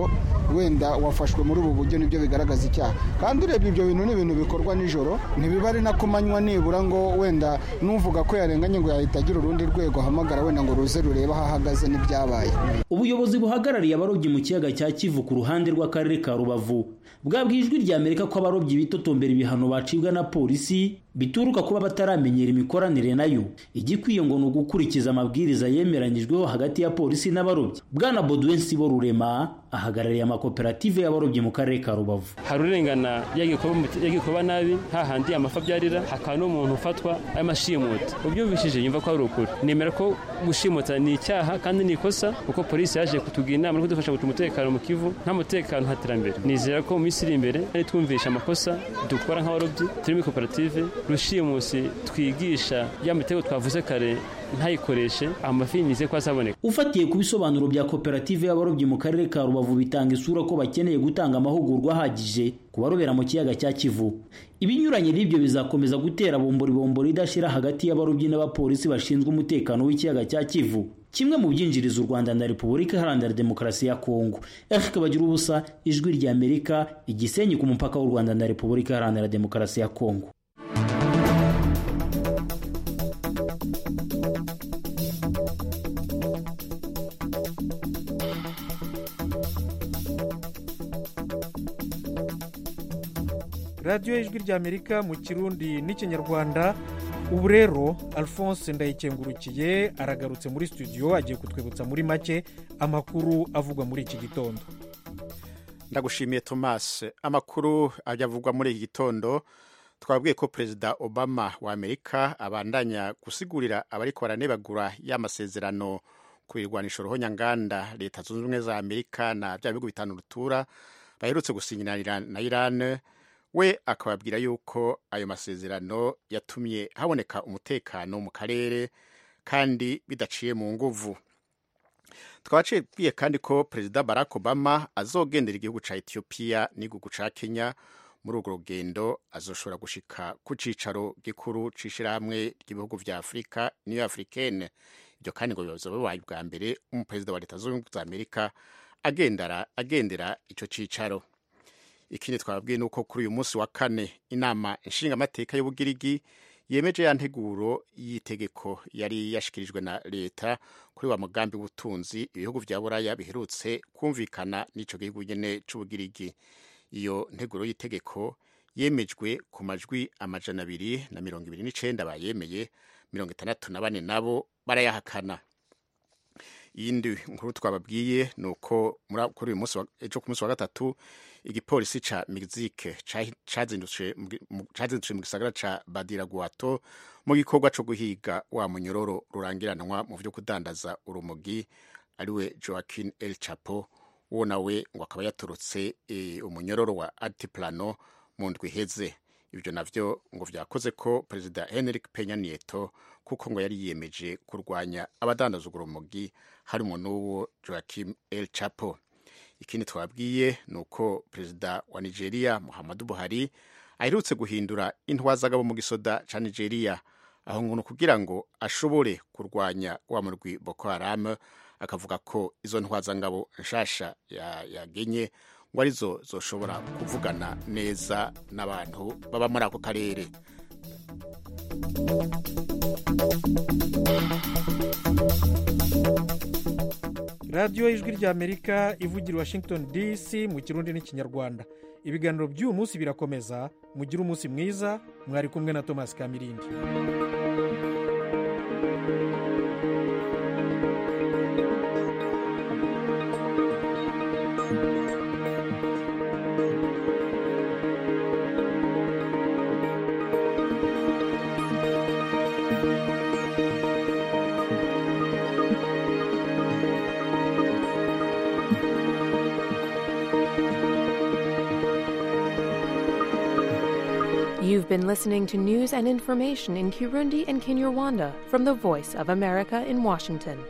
wenda wafashwe muri ubu buryo nibyo bigaragaza icyaha kandi urebye ibyo bintu ni ibintu bikorwa nijoro ntibiba ari na kumanywa nibura ngo wenda nuvuga ko yarenganye ngo yahita agira urundi rwego ahamagara wenda ngo ruze rurebe aho ahagaze n'ibyabaye. Ubuyobozi buhagarariye abarobyi mu kiyaga cya Kivu ku ruhande rw'akarere ka Rubavu bwabwiye ijwi rya Amerika ko abarobyi bitotombera ibihano bacibwa na polisi bituruka kuba bataramenyera imikoranire nayo. Igikwiye ngo ni ugukurikiza amabwiriza yemeranyijweho hagati ya polisi n'abarobyi. Bwana Baudouin Sibo Rurema ahagarariye amakoperative y'abarobyi mu karere ka Rubavu. Hari urengana yagiye kuba nabi hahandi amafa byarira hakaba n'umuntu ufatwa amashimuta ubyumvishije yumva ko ari ukuri. Nemera ko gushimuta ni icyaha kandi ni ikosa kuko polisi yaje kutugira inama no kudufasha gutuma umutekano mu Kivu nta mutekano haterambere. Nizera ko mu minsi iri imbere ari twumvisha amakosa dukora nk'abarobyi turi muri koperative rushimusi twigisha ya mitego twavuze kare ntayikoreshe amafi nize ko azaboneka. Ufatiye ku bisobanuro bya koperative y'abarobyi mu karere ka Rubavu bitanga isura ko bakeneye gutanga amahugurwa ahagije ku barobera mu kiyaga cya Kivu. Ibinyuranye n'ibyo bizakomeza gutera bombori bombori idashira hagati y'abarobyi n'abapolisi bashinzwe umutekano w'ikiyaga cya Kivu, kimwe mu byinjiriza u Rwanda na Repubulika Iharanira Demokarasi ya Kongo. Eric Bagira ubusa, ijwi rya Amerika, Igisenyi ku mupaka w'u Rwanda na Repubulika Iharanira Demokarasi ya Kongo. radiyo y'ijwi ry'Amerika mu Kirundi n'ikinyarwanda. Ubu rero Alphonse Ndayikengurukiye aragarutse muri studio agiye kutwibutsa muri make amakuru avugwa muri iki gitondo. Ndagushimiye Thomas. Amakuru ajyavugwa muri iki gitondo twabwiye ko Perezida Obama wa Amerika abandanya gusigurira abariko baranebagura y'amasezerano ku birwanisho ruhonyanganda Leta Zunze Ubumwe za Amerika na bya bihugu bitanu rutura baherutse gusinyana na Iran. We akababwira yuko ayo masezerano yatumye haboneka umutekano mu karere kandi bidaciye mu nguvu. Twaciye kandi ko Perezida Barack Obama azogendera igihugu ca Ethiopia n'igihugu ca Kenya. Muri urwo rugendo azoshobora gushika ku cicaro gikuru c'ishirahamwe ry'ibihugu vya Afrika Union Africaine. Ibyo kandi ngo bibazo bibaye bwa mbere umuperezida wa Leta Zunze Ubumwe za Amerika agendera agendera ico cicaro. Ikindi twababwiye nuko kuri uyu munsi wa kane inama nshinga amateka y'Ubugirigi yemeje ya nteguro y'itegeko yari yashikirijwe na leta kuri wa mugambi w'ubutunzi ibihugu vya Buraya biherutse kumvikana n'ico gihugu nyene c'Ubugirigi. Iyo nteguro y'itegeko yemejwe ku majwi amajana abiri na mirongo ibiri n'icenda bayemeye, mirongo itandatu na bane nabo barayahakana. Yindi nkuru twababwiye nuko kuri uyu munsi ejo ku munsi wa gatatu igipolisi ca Mexique cazindutse cazindutse mu gisagara ca Badiraguato mu gikorwa co guhiga wa munyororo rurangiranwa mu vyo kudandaza urumogi ariwe Joaquin El Chapo. Uwo nawe ngo akaba yaturutse e, umunyororo wa Altiplano mu ndwi iheze. Ibyo navyo ngo vyakoze ko Perezida Enrique Peña Nieto kuko ngo yari yiyemeje kurwanya abadandaza urumogi harimo n'uwo Joaquin El Chapo. Ikindi twabwiye nuko Perezida wa Nigeria Muhammadu Buhari aherutse guhindura intwazagabo mu gisoda ca Nigeria aho ngo kugira ngo ashobore kurwanya wa murwi Boko Haram. Akavuga ko izo ntwazangabo nshasha yagenye ya ngo arizo zoshobora kuvugana neza n'abantu baba muri ako karere. radiyo y'ijwi ry'Amerika ivugira Washington D C mu Kirundi n'ikinyarwanda. Ibiganiro by'uyu munsi birakomeza. Mugire umunsi mwiza. Mwari kumwe na Thomas Kamirindi. You've been listening to news and information in Kirundi and Kinyarwanda from the Voice of America in Washington.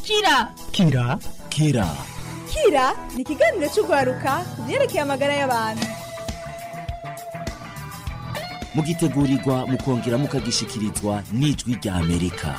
kira kira kira kira ni ikiganiro cy'urwaruka ku byerekeye amagara y'abantu mugitegurirwa mukongera mukagishikirizwa n'ijwi rya Amerika.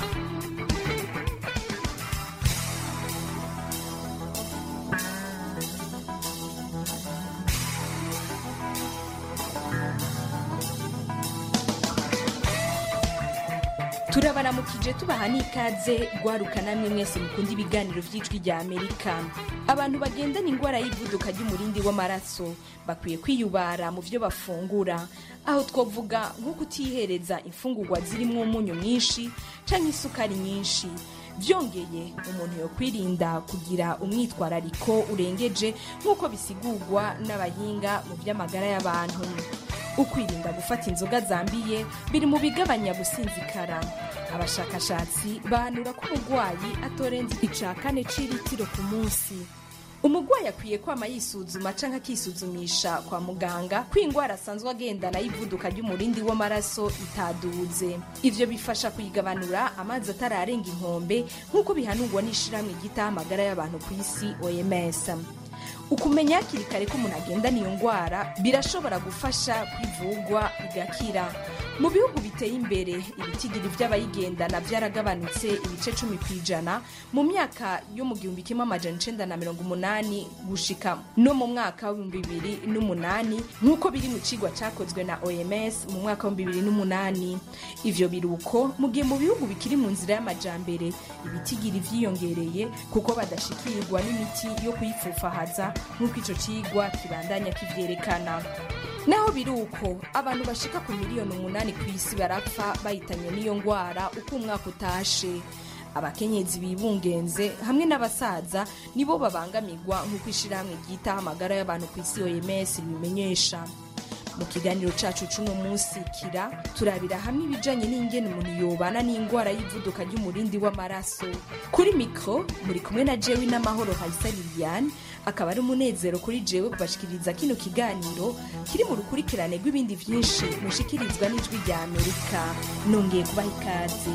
turabaramukije tubaha n'ikaze rwaruka namwe mwese mukunda ibiganiro by'ijwi rya Amerika. Abantu bagendana ingwara y'ivuduka ry'umurindi w'amaraso bakwiye kwiyubara mu byo bafungura, aho twovuga nko kutihereza imfungurwa zirimo umunyu mwinshi canke isukari nyinshi. Byongeye umuntu yo kwirinda kugira umwitwarariko urengeje nk'uko bisigurwa n'abahinga mu by'amagara y'abantu. Ukwirinda gufata inzoga zambiye biri mu bigabanya gusinzikara. Abashakashatsi bahanura ko umurwayi atorenza ica kane c'iritiro ku munsi. Umurwayi akwiye kwama yisuzuma canke akisuzumisha kwa muganga ko ingwara asanzwe agendana y'ivuduka ry'umurindi w'amaraso itaduze. Ivyo bifasha kuyigabanura amazi atararenga inkombe nk'uko bihanurwa n'ishirahamwe ryitaho amagara y'abantu ku isi O M S. Ukumenya hakiri kare ko umuntu agendana iyo ngwara birashobora gufasha kwivugwa igakira. Mu bihugu biteye imbere ibitigiri vy'abayigendana vyaragabanutse ibice cumi kw'ijana mu myaka yo mu gihumbi kimwe amajana icenda na mirongo umunani gushika no mu mwaka w'ibihumbi bibiri n'umunani nk'uko biri mu cigwa cakozwe na O M S mu mwaka wa bibiri n'umunani. Ivyo biruko mu gihe mu bihugu bikiri mu nzira y'amajambere ibitigiri vyiyongereye kuko badashikirwa n'imiti yo kuyifufahaza nk'uko ico cigwa kibandanya kivyerekana. Naho biruko abantu bashika ku miliyoni umunani ku isi barapfa bahitanywe n'iyo ngwara uko umwaka utashe. Abakenyezi bibungenze hamwe n'abasaza nibo babangamirwa nk'uko ishirahamwe ryitaho amagara y'abantu ku isi O M S bimenyesha. Mu kiganiro cacu c'uno munsi kira turabira hamwe ibijanye n'ingene umuntu yobana n'ingwara y'ivuduka ry'umurindi w'amaraso. Kuri mikro muri kumwe na jewe n'amahoro Haisa Liliane, akaba ari umunezero kuri jewe kubashikiriza kino kiganiro kiri mu rukurikirane rw'ibindi vyinshi mushikirizwa n'ijwi rya Amerika. Nongeye kubaha ikaze.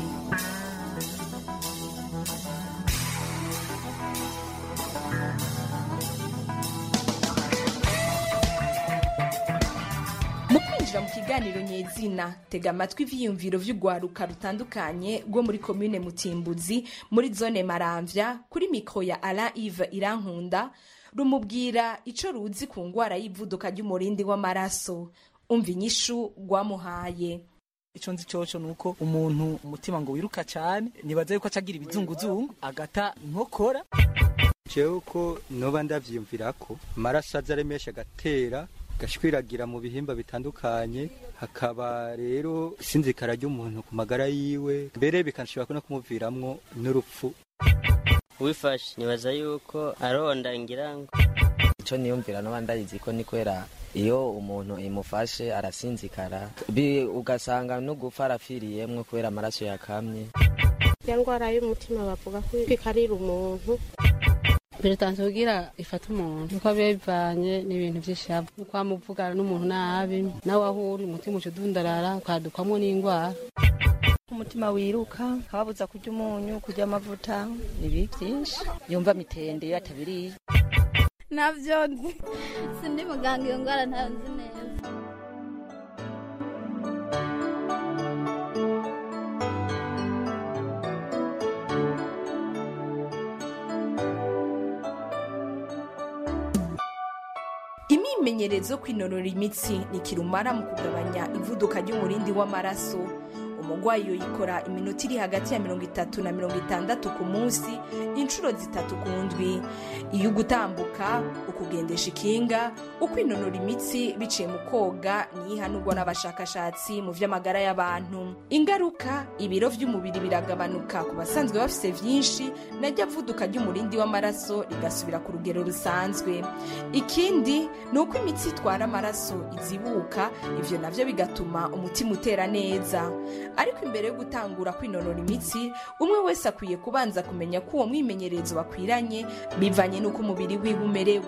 Mu kiganiro nyezina tega amatwi ivyiyumviro vy'urwaruka rutandukanye rwo muri commune Mutimbuzi muri zone Maramvya kuri mikro ya Alain Yves Irankunda rumubwira ico ruzi ku ngwara y'ivuduka ry'umurindi w'amaraso. Umva inyishu rwamuhaye. Ico nzi coco nuko umuntu umutima ngo wiruka cyane nibaza yuko acagira ibizunguzungu agata inkokora. Jewe ko noba ndavyiyumvira ko amaraso azaremesha gatera gashwiragira mu bihimba bitandukanye, hakaba rero sinzikara ry'umuntu ku magara yiwe, mbere bikanshobora no kumuviramwo n'urupfu. Wifashe nibaza yuko aronda ngirango ico niyumvira no bandayizi ko nikwera iyo umuntu imufashe arasinzikara bi ugasanga no gupfa arafiriyemwe kubera amaraso yakamye. Yangwara y'umutima bavuga ko ikarira umuntu Birutanze kugira ifata umuntu uko bivanye n'ibintu by'ishavu uko amuvugana n'umuntu nabi nawe ahuri umutima ucudundarara ukadukwamo n'ingwara. Umutima wiruka kababuza kurya umunyu kurya amavuta ibi byinshi yumva mitende yatabiriye navyo sindi muganga iyo ngwara ntanzi neza. Imyimenyerezo kwinonora imitsi ni kirumara mu kugabanya ivuduka ry'umurindi w'amaraso. Umugwayi yoyikora iminota iri hagati ya mirongo itatu na mirongo itandatu ku munsi inshuro zitatu ku ndwi. Iyo gutambuka, ukugendesha ikinga, ukwinonora imitsi biciye mu koga nihanurwa n'abashakashatsi mu vy'amagara y'abantu. Ingaruka ibiro vy'umubiri biragabanuka ku basanzwe bafise vyinshi najya vuduka ry'umurindi w'amaraso rigasubira ku rugero rusanzwe. Ikindi nuko imitsi itwara amaraso izibuka, ivyo navyo bigatuma umutima utera neza. Ariko imbere yo gutangura kwinonora imitsi, umwe wese akwiye kubanza kumenya ko uwo mwimenyerezo bakwiranye bivanye nuko umubiri wiwe umerewe.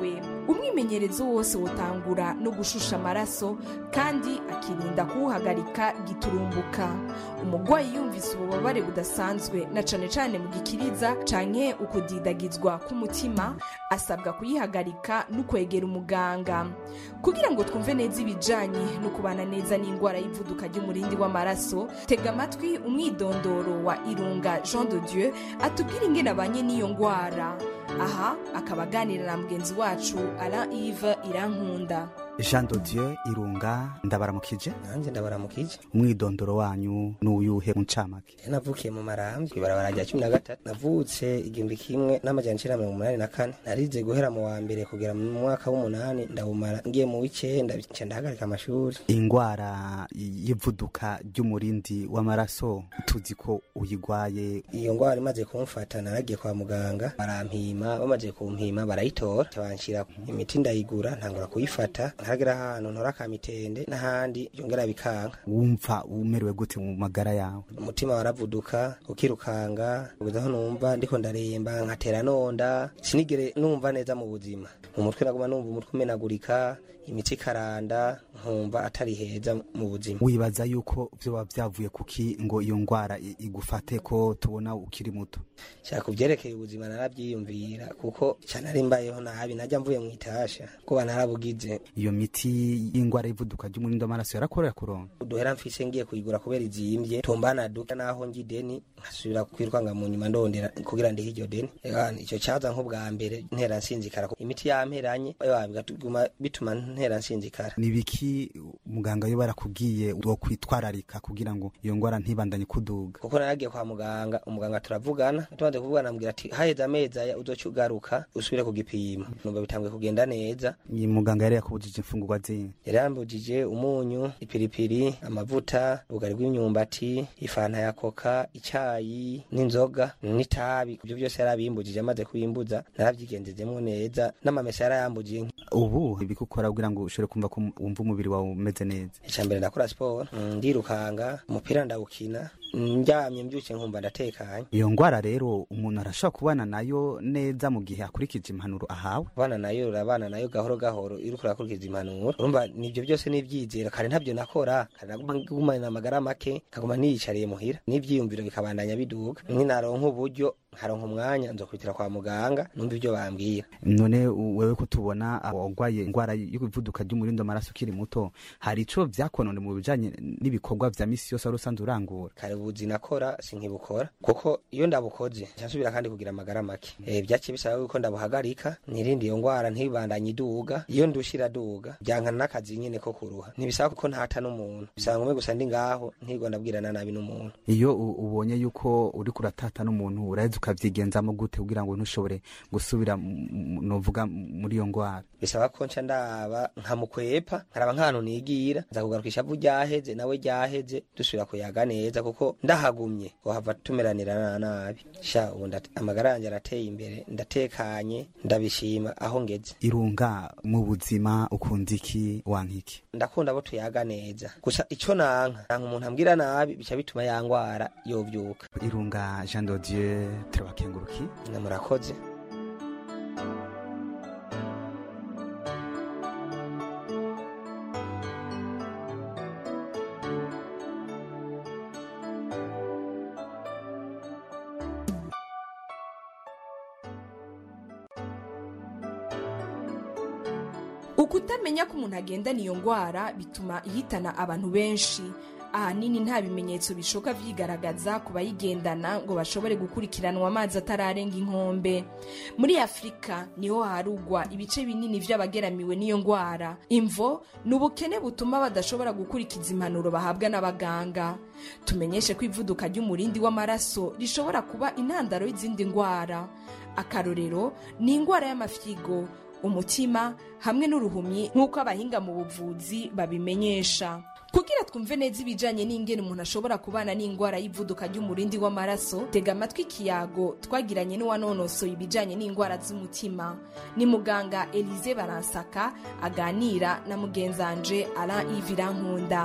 umwimenyerezo wose wotangura no gushusha amaraso kandi akirinda kuwuhagarika giturumbuka. Umugwayi yumvise ububabare budasanzwe na cane cane mu gikiriza canke ukudidagizwa k'umutima asabwa kuyihagarika no kwegera umuganga. Kugira ngo twumve neza ibijanye no kubana neza n'ingwara y'ivuduka ry'umurindi w'amaraso, tega amatwi umwidondoro wa Irunga Jean de Dieu atubwira ingene abanye n'iyo ngwara. Aha akaba aganira na mugenzi wacu Alain Yves Irankunda. Jean de Dieu Irunga, ndabaramukije. Nanje ndabaramukije. Umwidondoro wanyu n'uyuhe mu ncamake? Navukiye mu Maramvya ibarabara rya cumi na gatatu. Navutse igihumbi kimwe n'amajana icenda na mirongo umunani na kane. Narize guhera mu wa mbere kugera mu mwaka w'umunani ndawumara ngiye mu w'icenda nca ndahagarika amashuri. Ingwara y'ivuduka ry'umurindi w'amaraso tuzi ko uyigwaye. Iyo ngwara imaze kumfata naragiye kwa muganga barampima, bamaze kumpima barayitora banshira imiti ndayigura ntangura kuyifata. Hagera ahantu ntora kamitende n'ahandi byongera bikanka. Wumva umerewe gute mu magara yawe? Umutima waravuduka ukirukanga kugeza aho numva ndiko ndaremba nkatera nonda sinigere numva neza mu buzima. Mu mutwe naguma numva umutwe umenagurika, imiti karanda nkumva atari heza mu buzima. Wibaza yuko byo bavyavuye kuki ngo iyo ngwara igufate ko tubona ukiri muto? Shaka kuvyerekeye ubuzima narabyiyumvira kuko cyane mbayeho nabi najya mvuye mu itasha ko narabugize. Iyo miti y'ingwara y'ivuduka ry'umurindo w'amaraso yarakorera kuronka? Uduhera mfise ngiye kuyigura kubera izimvye tombana duka naho ngideni nkasubira kwirukanga mu nyuma ndondera kugira ndihe iryo deni. Ega ico cyaza nko bwa mbere ntera nsinzikara imiti yamperanye bigatuma bituma ntera nsinzikara. Nibiki muganga yo barakubwiye uwo kwitwararika kugira ngo iyo ngwara ntibandanye kuduga? Kuko naragiye kwa muganga, umuganga turavugana tubanze kuvugana ambwira ati haheza amezi aya uzocugaruka usubire kugipima. Numva bitangwe kugenda neza. Ni muganga yari yakubujije imfungurwa zindi? Yari yambujije umunyu, ipiripiri, amavuta, ubugari bw'imyumbati, ifanta ya koka, icyayi n'inzoga n'itabi. Ibyo byose yarabimbujije, amaze kubimbuza narabyigenzezemo neza n'amamesa yarayambujije. Ubu ibikukora kugira ngo ushobore kumva ko wumva umubiri wawe umeze neza? Icyambere ndakora siporo, ndirukanga, umupira ndawukina, njyamye mbyuke nkumva ndatekanye. Iyo ngwara rero umuntu arashobora kubana nayo neza mu gihe akurikije impanuro ahawe? Bana nayo urabana nayo gahoro gahoro iruko urakurikiza impanuro. Urumva nivyo byose nivyizera kare ntabyo nakora, kare naguma na magara make kaguma niyicariye muhira n'ivyiyumviro bikabandanya biduga. Nkinaronka uburyo haronka umwanya nzokwitira kwa muganga numva ibyo bambwira. None wewe ko tubona abagwaye ingwara y'ukuvuduka ry'umurindo w'amaraso kiri muto, hari ico vyakonone mu bijanye n'ibikorwa vya misi yose arusanzwe urangura? Kare ubuzi nakora sinkibukora kuko iyo ndabukoze nsubira kandi kugira amagara make. Eh byace bisaba yuko ndabuhagarika nirindi iyo ngwara ntibandanye iduga. Iyo ndushira duga byanka nakazi nyene ko kuruha. Ntibisaba ko ntata n'umuntu. Bisanga umwe gusa ndi ngaho ntigo ndabwirana nabi n'umuntu. Iyo ubonye yuko uri kuratata n'umuntu uraheza ukavyigenzamo gute kugira ngo ntushobore gusubira novuga muri iyo ngwara? Bisaba ko nca ndaba nkamukwepa nkaraba nk'ahantu nigira nza kugarukisha vu ryaheze nawe ryaheze dusubira kuyaga neza kuko ndahagumye wahava tumeranira nabi. Sha ubu amagara yanjye arateye imbere ndatekanye ndabishima aho ngeze. Irunga mu buzima ukunda iki wankiki? Ndakunda abo tuyaga neza gusa ico nanka nanka umuntu ambwira nabi bica bituma yangwara yovyuka. Irunga Jean de Dieu turabakenguruki. Namurakoze. Ukutamenya ko umuntu agendana iyo ngwara bituma ihitana abantu benshi. Ahanini nta bimenyetso bishoka vyigaragaza ku bayigendana ngo bashobore gukurikiranwa amazi atararenga inkombe. Muri Afrika niho harugwa ibice binini vy'abageramiwe n'iyo ngwara. Imvo n'ubukene butuma badashobora gukurikiza impanuro bahabwa n'abaganga. Tumenyeshe ko ivuduka ry'umurindi w'amaraso rishobora kuba intandaro y'izindi ngwara. Akarorero ni ingwara y'amafyigo, umutima hamwe n'uruhumyi nk'uko abahinga mu buvuzi babimenyesha. Kugira twumve neza ibijanye n'ingene umuntu ashobora kubana n'ingwara y'ivuduka ry'umurindi w'amaraso, tega amatwi ikiyago twagiranye n'uwanonosoye ibijanye n'ingwara z'umutima. Ni muganga Elize Baransaka aganira na mugenzanje Alain Yves Irankunda.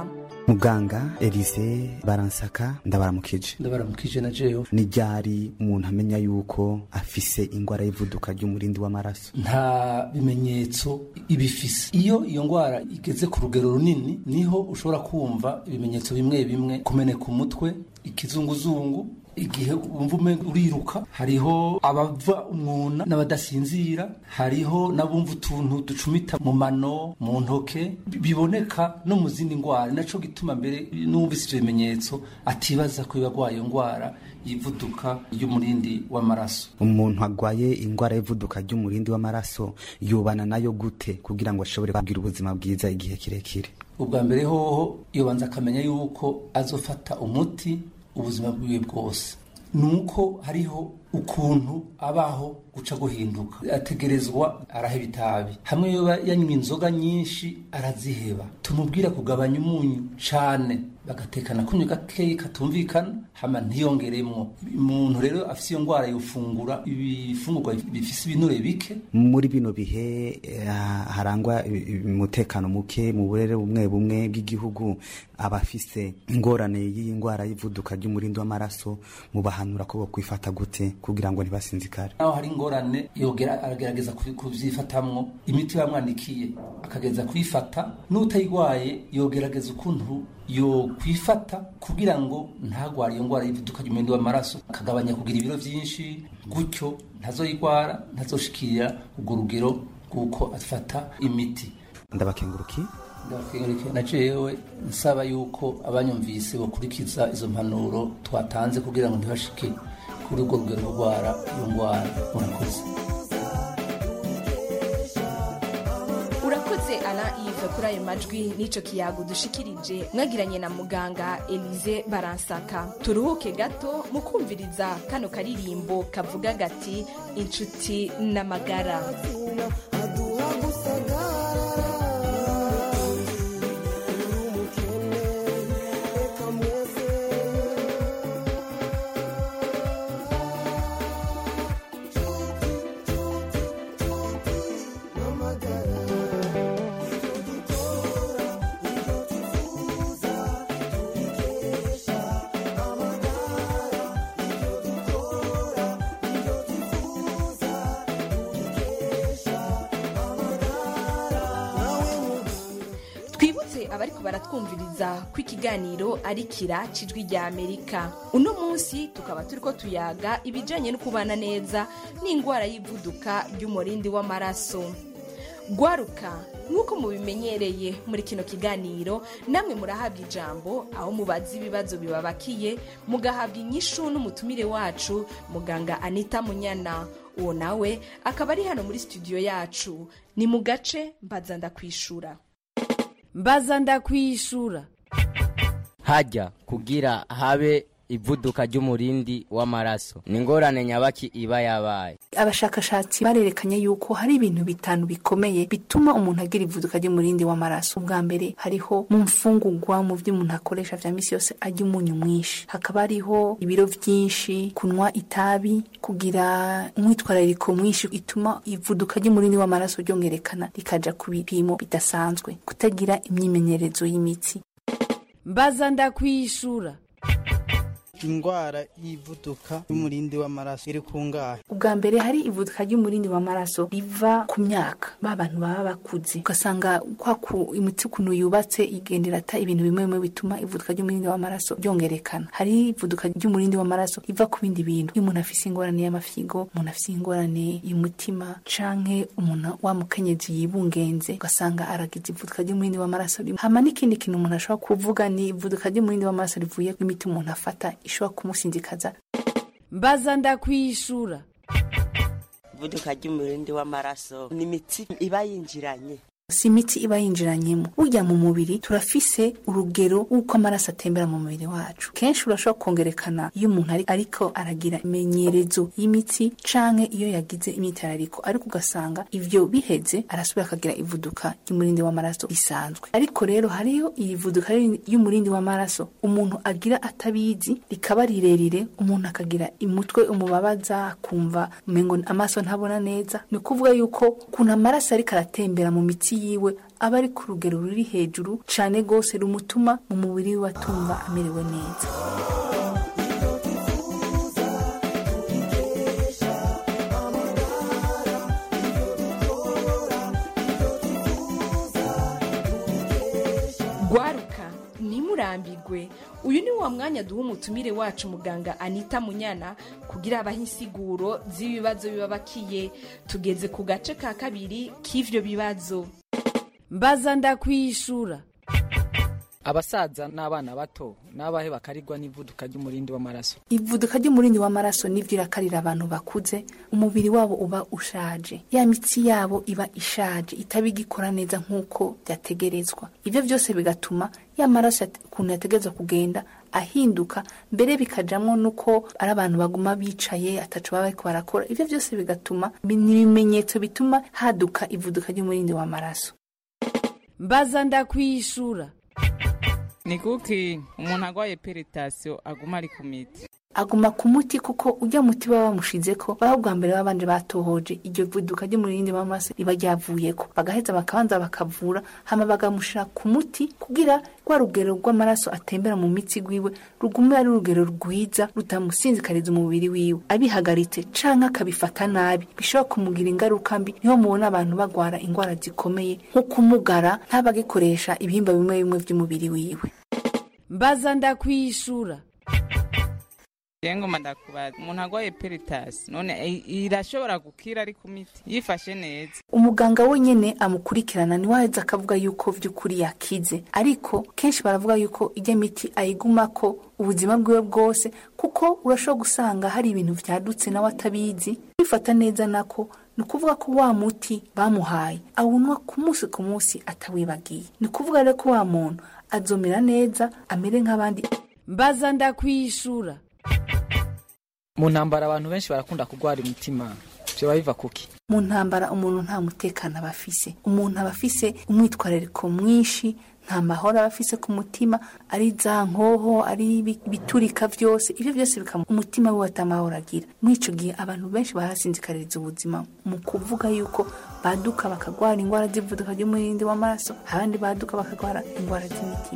muganga Elise Baransaka ndabaramukije. Ndabaramukije na jewe. Ni ryari umuntu amenya yuko afise ingwara y'ivuduka ry'umurindi w'amaraso? Nta bimenyetso ibifise. Iyo iyo ngwara igeze ku rugero runini niho ushobora kumva ibimenyetso bimwe bimwe, kumeneka umutwe, ikizunguzungu, igihe wumva umenga uriruka, hariho abava umwuna n'abadasinzira, hariho nabumva utuntu ducumita mu mano, mu ntoke, biboneka no mu zindi ngwara. Naco gituma mbere numvise ivyo bimenyetso atibaza ko yagwaye ngwara yivuduka y'umurindi w'amaraso. Umuntu agwaye ingwara y'ivuduka ry'umurindi w'amaraso yubana nayo gute kugira ngo ashobore kugira ubuzima bwiza igihe kirekire? Ubwa mbere hoho yobanza akamenya yuko azofata umuti ubuzima bwiwe bwose. Nuko hariho ukuntu abaho guca guhinduka, ategerezwa araheba itabi, hamwe yoba yanywa inzoga nyinshi araziheba. Tumubwira kugabanya umunyu cane, bagatekana kunywa gakeyi katumvikana, hama ntiyongeremwo. Umuntu rero afise iyo ngwara yofungura ibifungurwa bifise ibinure bike. Muri bino bihe harangwa umutekano muke mu burere bumwe bumwe bw'igihugu, abafise ingorane y'iyi ngwara y'ivuduka ry'umurindi w'amaraso mubahanura ko bokwifata gute kugira ngo ntibasinzikare? Naho hari ingorane yogera aragerageza kuvyifatamwo, imiti bamwandikiye akageza kwifata, n'utayigwaye yogerageza ukuntu yo kwifata kugira ngo ntagwara iyo ngwara y'ivuduka ry'umurindi w'amaraso, akagabanya kugira ibiro vyinshi, gutyo ntazoyigwara, ntazoshikira urwo rugero kuko afata imiti. Ndabakenguruki ndabakenguruki na jewe nsaba yuko abanyumvise bokurikiza izo mpanuro twatanze kugira ngo ntibashike kuri urwo rugero rw'indwara iyo ngwara. Murakoze. Urakoze Alain Yves kuri ayo majwi n'ico kiyago dushikirije mwagiranye na muganga Elise Baransaka. Turuhuke gato mu kumviriza kano karirimbo kavuga gati inshuti n'amagara. Abariko baratwumviriza ku ikiganiro ari kira cijwi rya Amerika. Uno munsi tukaba turiko tuyaga ibijanye no kubana neza n'ingwara y'ivuduka ry'umurindi w'amaraso. Gwaruka nkuko mubimenyereye muri kino kiganiro, namwe murahabwa ijambo aho mubaza ibibazo bibabakiye, mugahabwa inyishu n'umutumire wacu muganga Anita Munyana. Uwo nawe akaba ari hano muri studio yacu. Ni mu gace mbaza ndakwishura. Mbaza ndakwishura. Hajya kugira habe ivuduka ry'umurindi w'amaraso ni ngorane nyabaki iba yabaye. Abashakashatsi barerekanye yuko hari ibintu bitanu bikomeye bituma umuntu agira ivuduka ry'umurindi w'amaraso. Ubwa mbere hariho mu mfungurwa, mu byo umuntu akoresha vya misi yose ajya umunyu mwinshi. Hakaba hariho ibiro vyinshi, kunwa itabi, kugira umwitwarariko mwinshi ituma ivuduka ry'umurindi w'amaraso ryongerekana rikaja ku bipimo bidasanzwe. Kutagira imyimenyerezo y'imitsi. Mbaza ndakwishura. Ingwara y'ivuduka y'umurindi w'amaraso iri kungahe? Ubwa mbere hari ivuduka ry'umurindi w'amaraso riva ku myaka, babantu baba bakuze, ugasanga kwa ku imitsi kuno yubatse igendera ata ibintu bimwe bimwe bituma ivuduka ry'umurindi w'amaraso ryongerekana. Hari ivuduka ry'umurindi w'amaraso riva ku bindi bintu, umuntu afise ingorane y'amafigo, umuntu afise ingorane y'umutima, canke umuntu wa mukenyezi yibungenze ugasanga aragize ivuduka ry'umurindi w'amaraso. Hama n'ikindi kintu umuntu ashobora kuvuga ni ivuduka ry'umurindi w'amaraso rivuye ku imiti umuntu afata ishobora kumusinzikaza. Mbaza ndakwishura. Ivuduka ry'umurindi w'amaraso ni imitsi iba yinjiranye. Si imiti iba yinjiranyemo. Burya mu mubiri turafise urugero uko amaraso atembera mu mubiri wacu. Kenshi urashobora kongerekana iyo umuntu ariko aragira imenyerezo y'imitsi canke iyo yagize imyitarariko, ariko ugasanga ivyo biheze arasubira akagira ivuduka ry'umurindi w'amaraso risanzwe. Ariko rero hariyo ivuduka y'umurindi w'amaraso umuntu agira atabizi, rikaba rirerire, umuntu akagira imutwe umubabaza, kumva umengo amaso ntabona neza. Ni kuvuga yuko kuna amaraso ariko aratembera mu mitsi imitsi yiwe aba ari ku rugero ruri hejuru cane gose rumutuma mu mubiri we atumva amerewe neza. Gwaruka ntimurambirwe, uyu ni wa mwanya duha umutumire wacu muganga Anita Munyana kugira abahe insiguro z'ibibazo bibabakiye. Tugeze ku gace ka kabiri k'ivyo bibazo. Mbaza ndakwishura. Abasaza n'abana bato nabahe bakarigwa n'ivuduka ry'umurindi w'amaraso. Ivuduka ry'umurindi w'amaraso nivyo irakarira abantu bakuze, umubiri wabo uba ushaje, ya mitsi yabo iba ishaje, itabigikora neza nkuko byategerezwa. Ivyo byose bigatuma ya maraso kuntu yategezwa kugenda ahinduka, mbere bikajamwo nuko ari abantu baguma bicaye ataco baba bariko barakora. Ivyo byose bigatuma n'ibimenyetso bituma haduka ivuduka ry'umurindi w'amaraso. Mbaza ndakwishura. Ni kuki umuntu agwaye peritasiyo aguma ari ku miti? Aguma ku muti kuko ujya muti baba bamushizeko baho bwa mbere babanje batohoje iryo vuduka ry'umurindi w'amaraso riba ryavuyeko, bagaheza bakabanza bakavura, hama bagamushira ku muti kugira kwa rugero rw'amaraso atembera mu mitsi gwiwe rugumira ari urugero rwiza rutamusinzikariza umubiri wiwe. Abihagaritse canke akabifata nabi bishobora kumugira ingaruka mbi. Niho mubona abantu bagwara ingwara zikomeye nko kumugara, ntabagikoresha ibihimba bimwe bimwe by'umubiri wiwe. Mbaza ndakwishura. Yengo mandakubaza, umuntu agwaye peritasi none irashobora gukira ari ku miti yifashe neza? Umuganga wenyene amukurikirana ni waheza akavuga yuko vy'ukuri yakize, ariko kenshi baravuga yuko ijya miti ayigumako ubuzima bwiwe bwose, kuko urashobora gusanga hari ibintu vyadutse nawe atabizi. Bifata neza nako ni kuvuga ko wa muti bamuhaye awunwa ku munsi ku munsi atawibagiye. Ni kuvuga rero ko wa muntu azomera neza amere nk'abandi. Mbaza ndakwishura. Mu ntambara abantu benshi barakunda kugwara imitima, byo babiva kuki? Mu ntambara umuntu nta mutekano abafise, umuntu abafise umwitwarariko mwinshi, nta mahoro abafise ku mutima, ari za nkoho, ari biturika vyose, ivyo byose bikama umutima we atamahoro agira. Mwico gihe abantu benshi barasinzikaririza ubuzima mu kuvuga yuko baduka bakagwara ingwara z'ivuduka ry'umurindi w'amaraso, abandi baduka bakagwara ingwara z'imitima.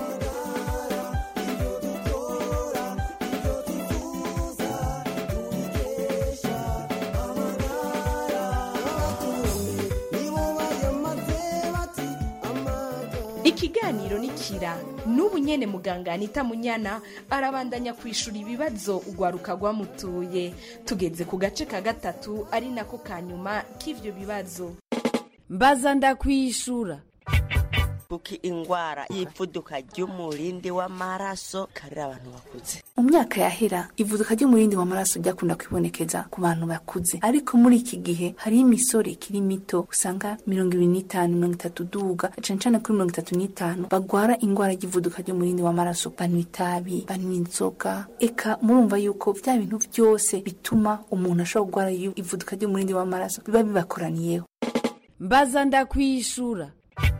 Ikiganiro nikira n'ubu nyene muganga Anita Munyana arabandanya kwishura ibibazo ugwaruka gwamutuye. Tugeze ku gace ka gatatu ari nako kanyuma k'ivyo bibazo. Mbaza ndakwishura. Kuki ingwara y'ivuduka ry'umurindi w'amaraso karira abantu bakuze? Mu myaka yahera ivuduka ry'umurindi w'amaraso ryakunda kwibonekeza ku bantu bakuze, ariko muri iki gihe hari imisore ikiri mito usanga mirongo ibiri n'itanu mirongo itatu duga cane cane kuri mirongo itatu n'itanu bagwara ingwara y'ivuduka ry'umurindi w'amaraso, banywa itabi, banywa inzoga. Eka murumva yuko vya bintu byose bituma umuntu ashobora kugwara ivuduka ry'umurindi w'amaraso biba bibakoraniyeho. Mbaza ndakwishura.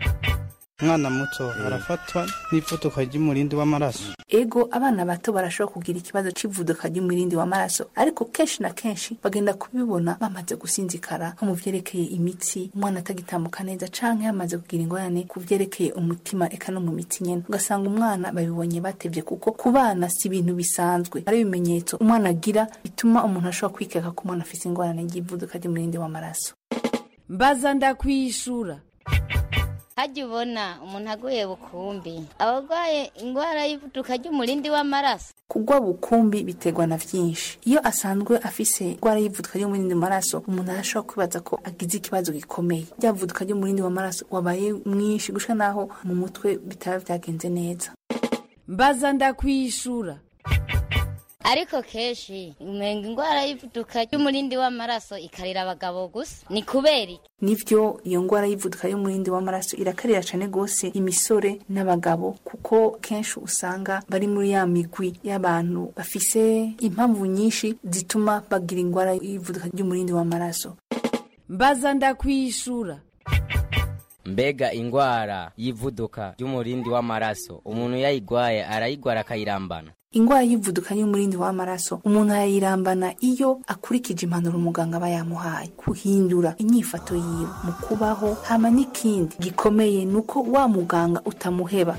Mwana muto arafatwa n'ivuduka ry'umurindi w'amaraso? Ego abana bato barashobora kugira ikibazo c'ivuduka ry'umurindi w'amaraso, ariko kenshi na kenshi bagenda kubibona bamaze gusinzikara, nko mu vyerekeye imitsi, umwana atagitambuka neza canke yamaze kugira ingorane ku vyerekeye umutima eka no mu mitsi nyene. Ugasanga umwana babibonye batevye, kuko ku bana si ibintu bisanzwe, ari ibimenyetso umwana agira bituma umuntu ashobora kwikeka ko umwana afise ingorane y'ivuduka ry'umurindi w'amaraso. Mbaza ndakwishura. Haji ubona umuntu aguye bukumbi abagwaye ingwara y'ivuduka ry'umurindi w'amaraso? Kugwa bukumbi biterwa na vyinshi. Iyo asanzwe afise ingwara y'ivuduka ry'umurindi w'amaraso, umuntu arashobora kwibaza ko agize ikibazo gikomeye, rya vuduka ry'umurindi w'amaraso wabaye mwinshi gushika naho mu mutwe bitaba vyagenze neza. Mbaza ndakwishura. Ariko keshi umenga ingwara y'ivuduka ry'umurindi w'amaraso ikarira abagabo gusa, ni kubera iki? Nivyo iyo ngwara y'ivuduka y'umurindi w'amaraso irakarira cane gose imisore n'abagabo, kuko kenshi usanga bari muri ya migwi y'abantu bafise impamvu nyinshi zituma bagira ingwara y'ivuduka ry'umurindi w'amaraso. Mbaza ndakwishura. Mbega ingwara y'ivuduka ry'umurindi w'amaraso umuntu yayigwaye arayigwara akayirambana? ingwara y'ivuduka y'umurindi w'amaraso umuntu ayirambana iyo akurikije impanuro umuganga aba yamuhaye, kuhindura inyifato yiwe mu kubaho. Hama n'ikindi gikomeye nuko wa muganga utamuheba.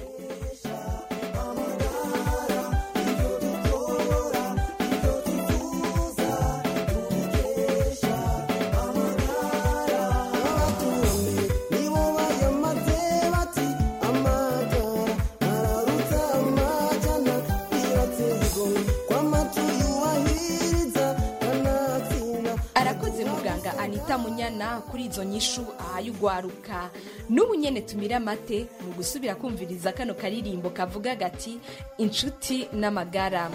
Anita Munyana kuri izo nyishu ahayugwaruka. N'ubu nyene tumira amate mu gusubira kumviriza kano karirimbo kavuga gati inshuti n'amagara.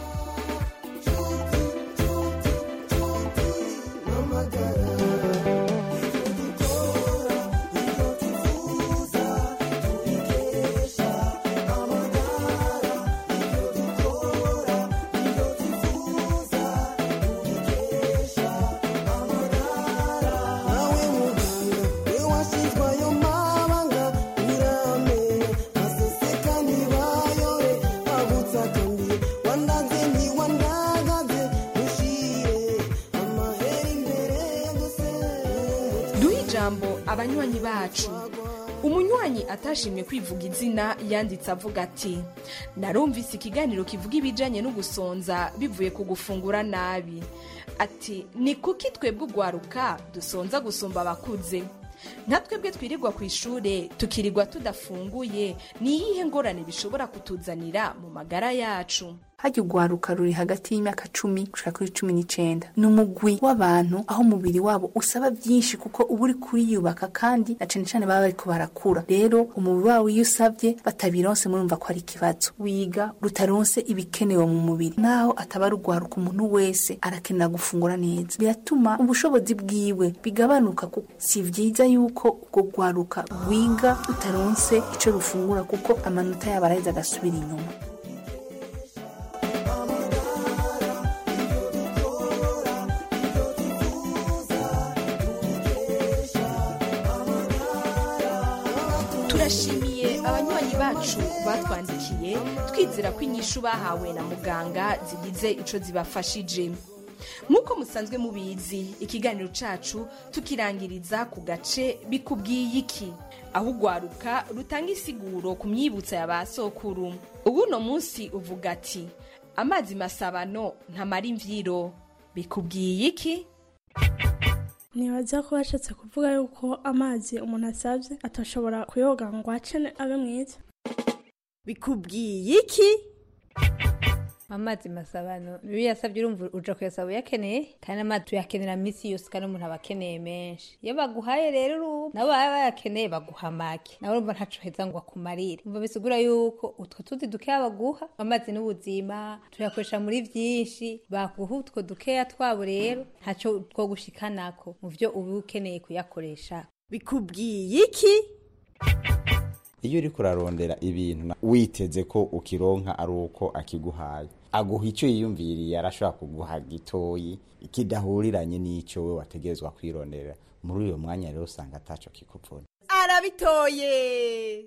Abanywanyi bacu, umunywanyi atashimye kwivuga izina yanditse avuga ati narumvise ikiganiro kivuga ibijanye no gusonza bivuye ku gufungura nabi. Ati ni kuki twebwe ugwaruka dusonza gusumba abakuze? Natwebwe twirirwa ku ishure tukirirwa tudafunguye, ni iyihe ngorane bishobora kutuzanira mu magara yacu? Hajya ugwaruka ruri hagati y'imyaka cumi gushika kuri cumi n'icenda. Ni umugwi w'abantu aho umubiri wabo usaba byinshi kuko uba uri kuriyubaka kandi na cane cane baba bariko barakura. Rero umubiri wabo iyo usabye batabironse murumva ko ari ikibazo. Wiga rutaronse ibikenewe mu mubiri. Naho ataba rugwaruka umuntu wese arakenera gufungura neza. Biratuma ubushobozi bwiwe bigabanuka kuko si vyiza yuko ubwo gwaruka wiga rutaronse ico rufungura kuko amanota yabo araheza agasubira inyuma. Turashimiye abanywanyi bacu batwandikiye twizera ko inyishu bahawe na muganga zigize ico zibafashije. Nkuko musanzwe mubizi, ikiganiro cacu tukirangiriza ku gace bikubwiye iki, aho ugwaruka rutanga isiguro ku myibutsa ya basokuru. Ubu no munsi uvuga ati amazi masabano ntamara imvyiro, bikubwiye iki? Nibaza ko bashatse kuvuga yuko amazi umuntu asavye atashobora kuyoga ngo acene abe mwiza. Bikubwiye iki? Amazi masabano niyo yasavye urumva uja kuyasaba yakeneye kandi amazi tuyakenera misi yose kandi umuntu abakeneye menshi. Iyo baguhaye rero nabo baba yakeneye baguha make. Nawe urumva ntaco heza ngo akumarire. Umva bisigura yuko utwo tuzi dukeya baguha amazi n'ubuzima tuyakoresha muri vyinshi, baguha utwo dukeya twabo rero ntaco two gushikanako mu vyo ubu ukeneye kuyakoresha. Bikubwiye iki? Iyo uri kurarondera ibintu witeze ko ukironka ari uko akiguhaye, aguha icyo yiyumviriye, arashobora kuguha gitoyi kidahuriranye n'icyo we wategezwa kwirondera. Muri uyo mwanya rero usanga ataco kikuvuna. Arabitoye.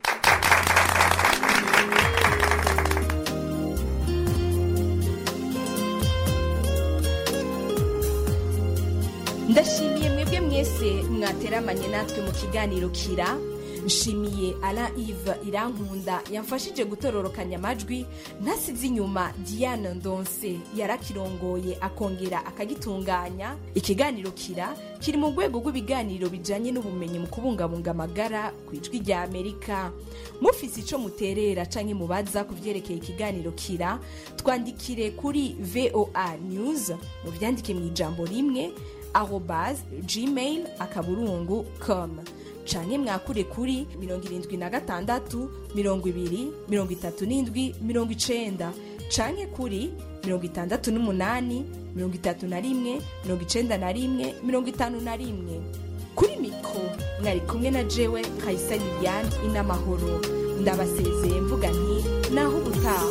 Ndashimiye mwebwe mwese mwateramanye natwe mu kiganiro Kira. Nshimiye Alain Yves Irankunda yamfashije gutororokanya amajwi, ntasize inyuma Diane Ndonse yarakirongoye akongera akagitunganya. Ikiganiro Kira kiri mu rwego rw'ibiganiro bijanye n'ubumenyi mu kubungabunga amagara ku ijwi rya Amerika. Mufise ico muterera canke mubaza kuvyerekeye ikiganiro Kira, twandikire kuri V O A News mu vyandike mu ijambo rimwe arobase gmail akaburungu com. Canke mwakure kuri mirongo irindwi na gatandatu mirongo ibiri mirongo itatu n'indwi mirongo icenda, canke kuri mirongo itandatu n'umunani mirongo itatu na rimwe mirongo icenda na rimwe mirongo itanu na rimwe. Kuri mikro mwari kumwe na jewe Kaisa Liliane Inamahoro. Ndabasezeye mvuga nti naho ubutaha.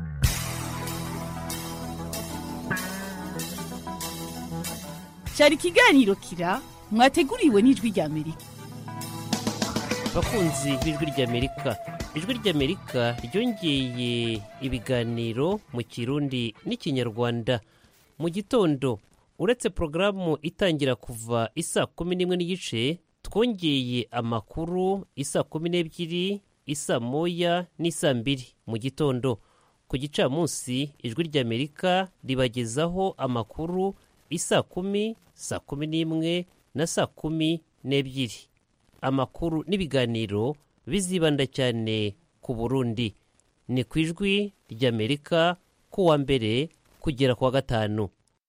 Cyari ikiganiro Kira mwateguriwe n'ijwi rya Amerika. Bakunzi b'ijwi ry'Amerika, ijwi ry'Amerika ryongeye ibiganiro mu Kirundi n'Ikinyarwanda mu gitondo. Uretse porogaramu itangira kuva isa kumi n'imwe n'igice, twongeye amakuru isa kumi n'ebyiri, isa moya n'isa mbiri mu gitondo. Ku gicamunsi ijwi ry'Amerika ribagezaho amakuru isa kumi, saa kumi n'imwe na saa kumi n'ebyiri. Amakuru n'ibiganiro bizibanda cyane ku Burundi. Ni ku ijwi ry'Amerika ku wa mbere kugera ku wa gatanu.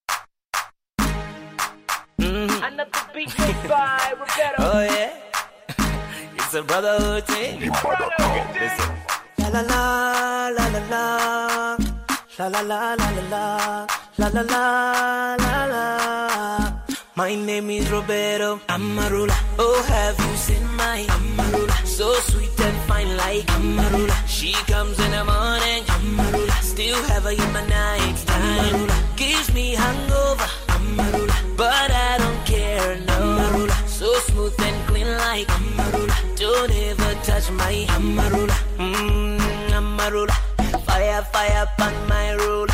Oh yeah, it's a brotherhood thing. La la la la la la, la la la la la, la la la la la. My name is Roberto Amarula. Oh, have you seen my Amarula? So sweet and fine like Amarula. She comes in the morning, Amarula. Still have her in my night time. Amarula gives me hangover, Amarula, but I don't care, no. Amarula so smooth and clean like Amarula. Don't ever touch my Amarula. Mmm, Amarula. Fire, fire on my roller.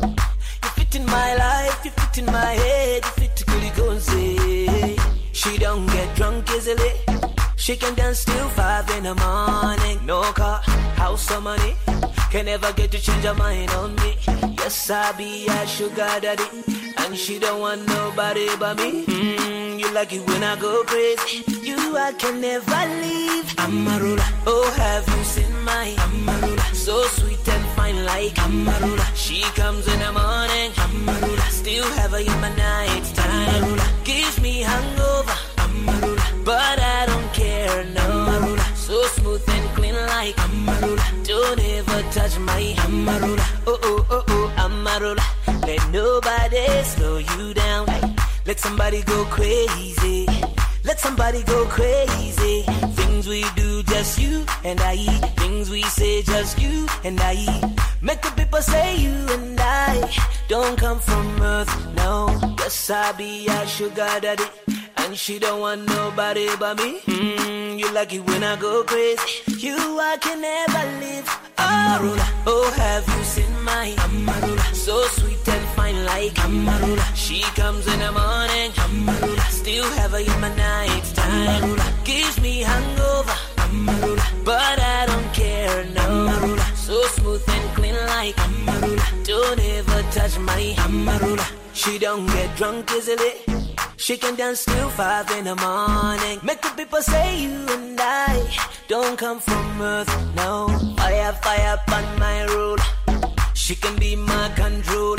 You fit in my life, you fit in my head, you fit to Kuligonze. She don't get drunk easily. She can dance till five in the morning. No car, house or money, can never get to change her mind on me. Yes, I be a sugar daddy, and she don't want nobody but me. Mm, you like it when I go crazy. You I can never leave. Amarula, oh have you seen my Amarula? So sweet and fine like Amarula. She comes in the morning, Amarula. Still have her in my night time. Amarula gives me hangover, Amarula, but I don't care, no. Amarula so smooth and clean like Amarula. Don't ever touch my Amarula. Oh oh oh oh Amarula. Let nobody slow you down. Let somebody go crazy. Let somebody go crazy. Things we do, just you and I. Things we say, just you and I. Make the people say you and I don't come from earth, no. Yes, I be a sugar daddy, and she don't want nobody but me. Mm, you like it when I go crazy. You I can never live. Amarula, oh have you seen my Amarula? So sweet and fine like Amarula. She comes in the morning, Amarula. Still have her in my night time. Amarula gives me hangover, Amarula, but I don't care, no. Amarula so smooth and clean like Amarula. Don't ever touch my Amarula. She don't get drunk easily. She can dance till five in the morning. Make the people say you and I don't come from earth, no. Fire, fire on my rule. She can be my controller,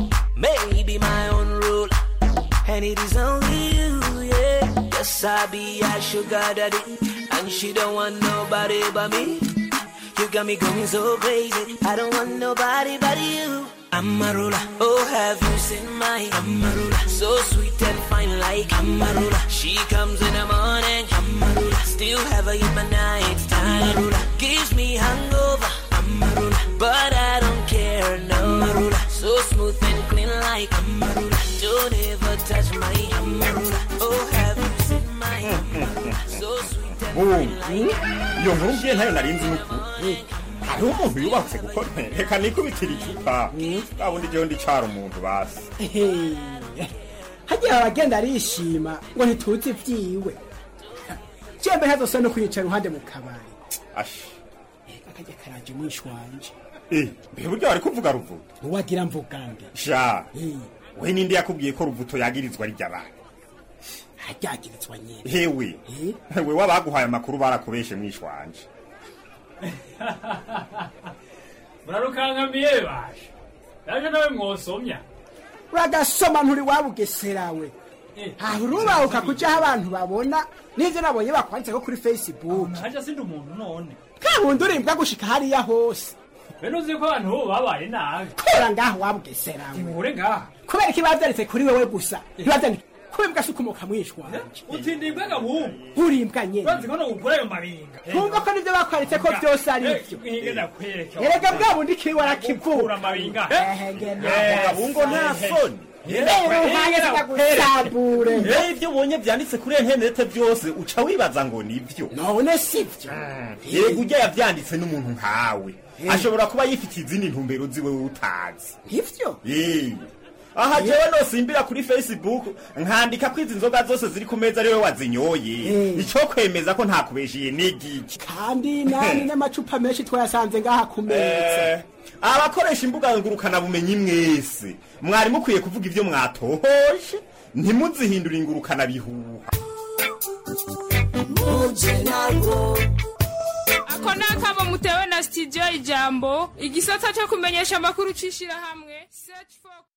maybe my own rule. And it is only you, yeah. Yes, I be a sugar daddy, and she don't want nobody but me. You got me going so crazy, I don't want nobody but you. Amarula, oh have you seen my Amarula? So sweet and fine like Amarula. She comes in the morning, Amarula. Still have her in my night time. Amarula gives me hangover, Amarula, but I don't care, no. Amarula so smooth and clean like Amarula. Don't ever touch my Amarula. Oh have you seen my Amarula? So sweet and fine like Amarula. Yo ngumbiye ntayo narinzi nuko. Hari umuntu yubatse gukora reka nikubitira icupa. Babundi je ndi cyaro umuntu basi. Hagiye abagenda arishima ngo ntituzi vyiwe. Cembe hazosa no kwicara uruhande mu kabari. Ash. Akaje karaje mwishwanje. Eh, mbe buryo ari kuvuga ruvuto. Uwagira mvugande. Sha. Eh. We nindi yakubwiye ko ruvuto yagirizwa ari ry'abantu. Hajyagirizwa nyine. Hewe. Eh. We wabaguhaye amakuru barakubeshe mwishwanje. Bararukangamiye basha. Yaje nawe mwosomya. Uragasoma nturi wabugeserawe. Ah uruba ukakuja abantu babona nivyo nabonye bakwanditse ko kuri Facebook. Haje sindi umuntu none. Kabundi urimbwa gushika hariya hose. Beno ziko abantu bo babaye nabi. Kora ngaho wabugeserawe. Ure ngaho. Kubera kibazaritse kuri wewe gusa. Ntibazani kubembwa sukumoka mwishwa. Utindibwa gabu. Urimbwa nyene. Banzi kono ukura yo mabinga. Kumva ko nivyo bakwaritse ko byose ari byo. Ngenda kwereka. Erega bwa bundi kiwa rakivura mabinga. Eh ngenda. Gabungo nta foni. Eh ibyo ubonye byanditse kuri interinete byose uca wibaza ngo nibyo. None sivyo. Yego ujya yavyanditse n'umuntu nkawe. Ashobora kuba yifitiye izindi ntumbero ziwe utazi. Ivyo? Eh. Aha jewe no simbira kuri Facebook nkandika kwiza inzoga zose ziri ku meza ariwe wazinyoye. Ico kwemeza ko nta kubeshiye n'igiki. Kandi nani n'amacupa menshi twayasanze ngaha ku meza. Abakoresha imbuga ngurukana bumenyi mwese mwari mukwiye kuvuga ivyo mwatohoje ntimuzihindura ingurukana bihuha. Ako nakabo mutewe na studio Ijambo igisata cyo kumenyesha amakuru cishira hamwe search for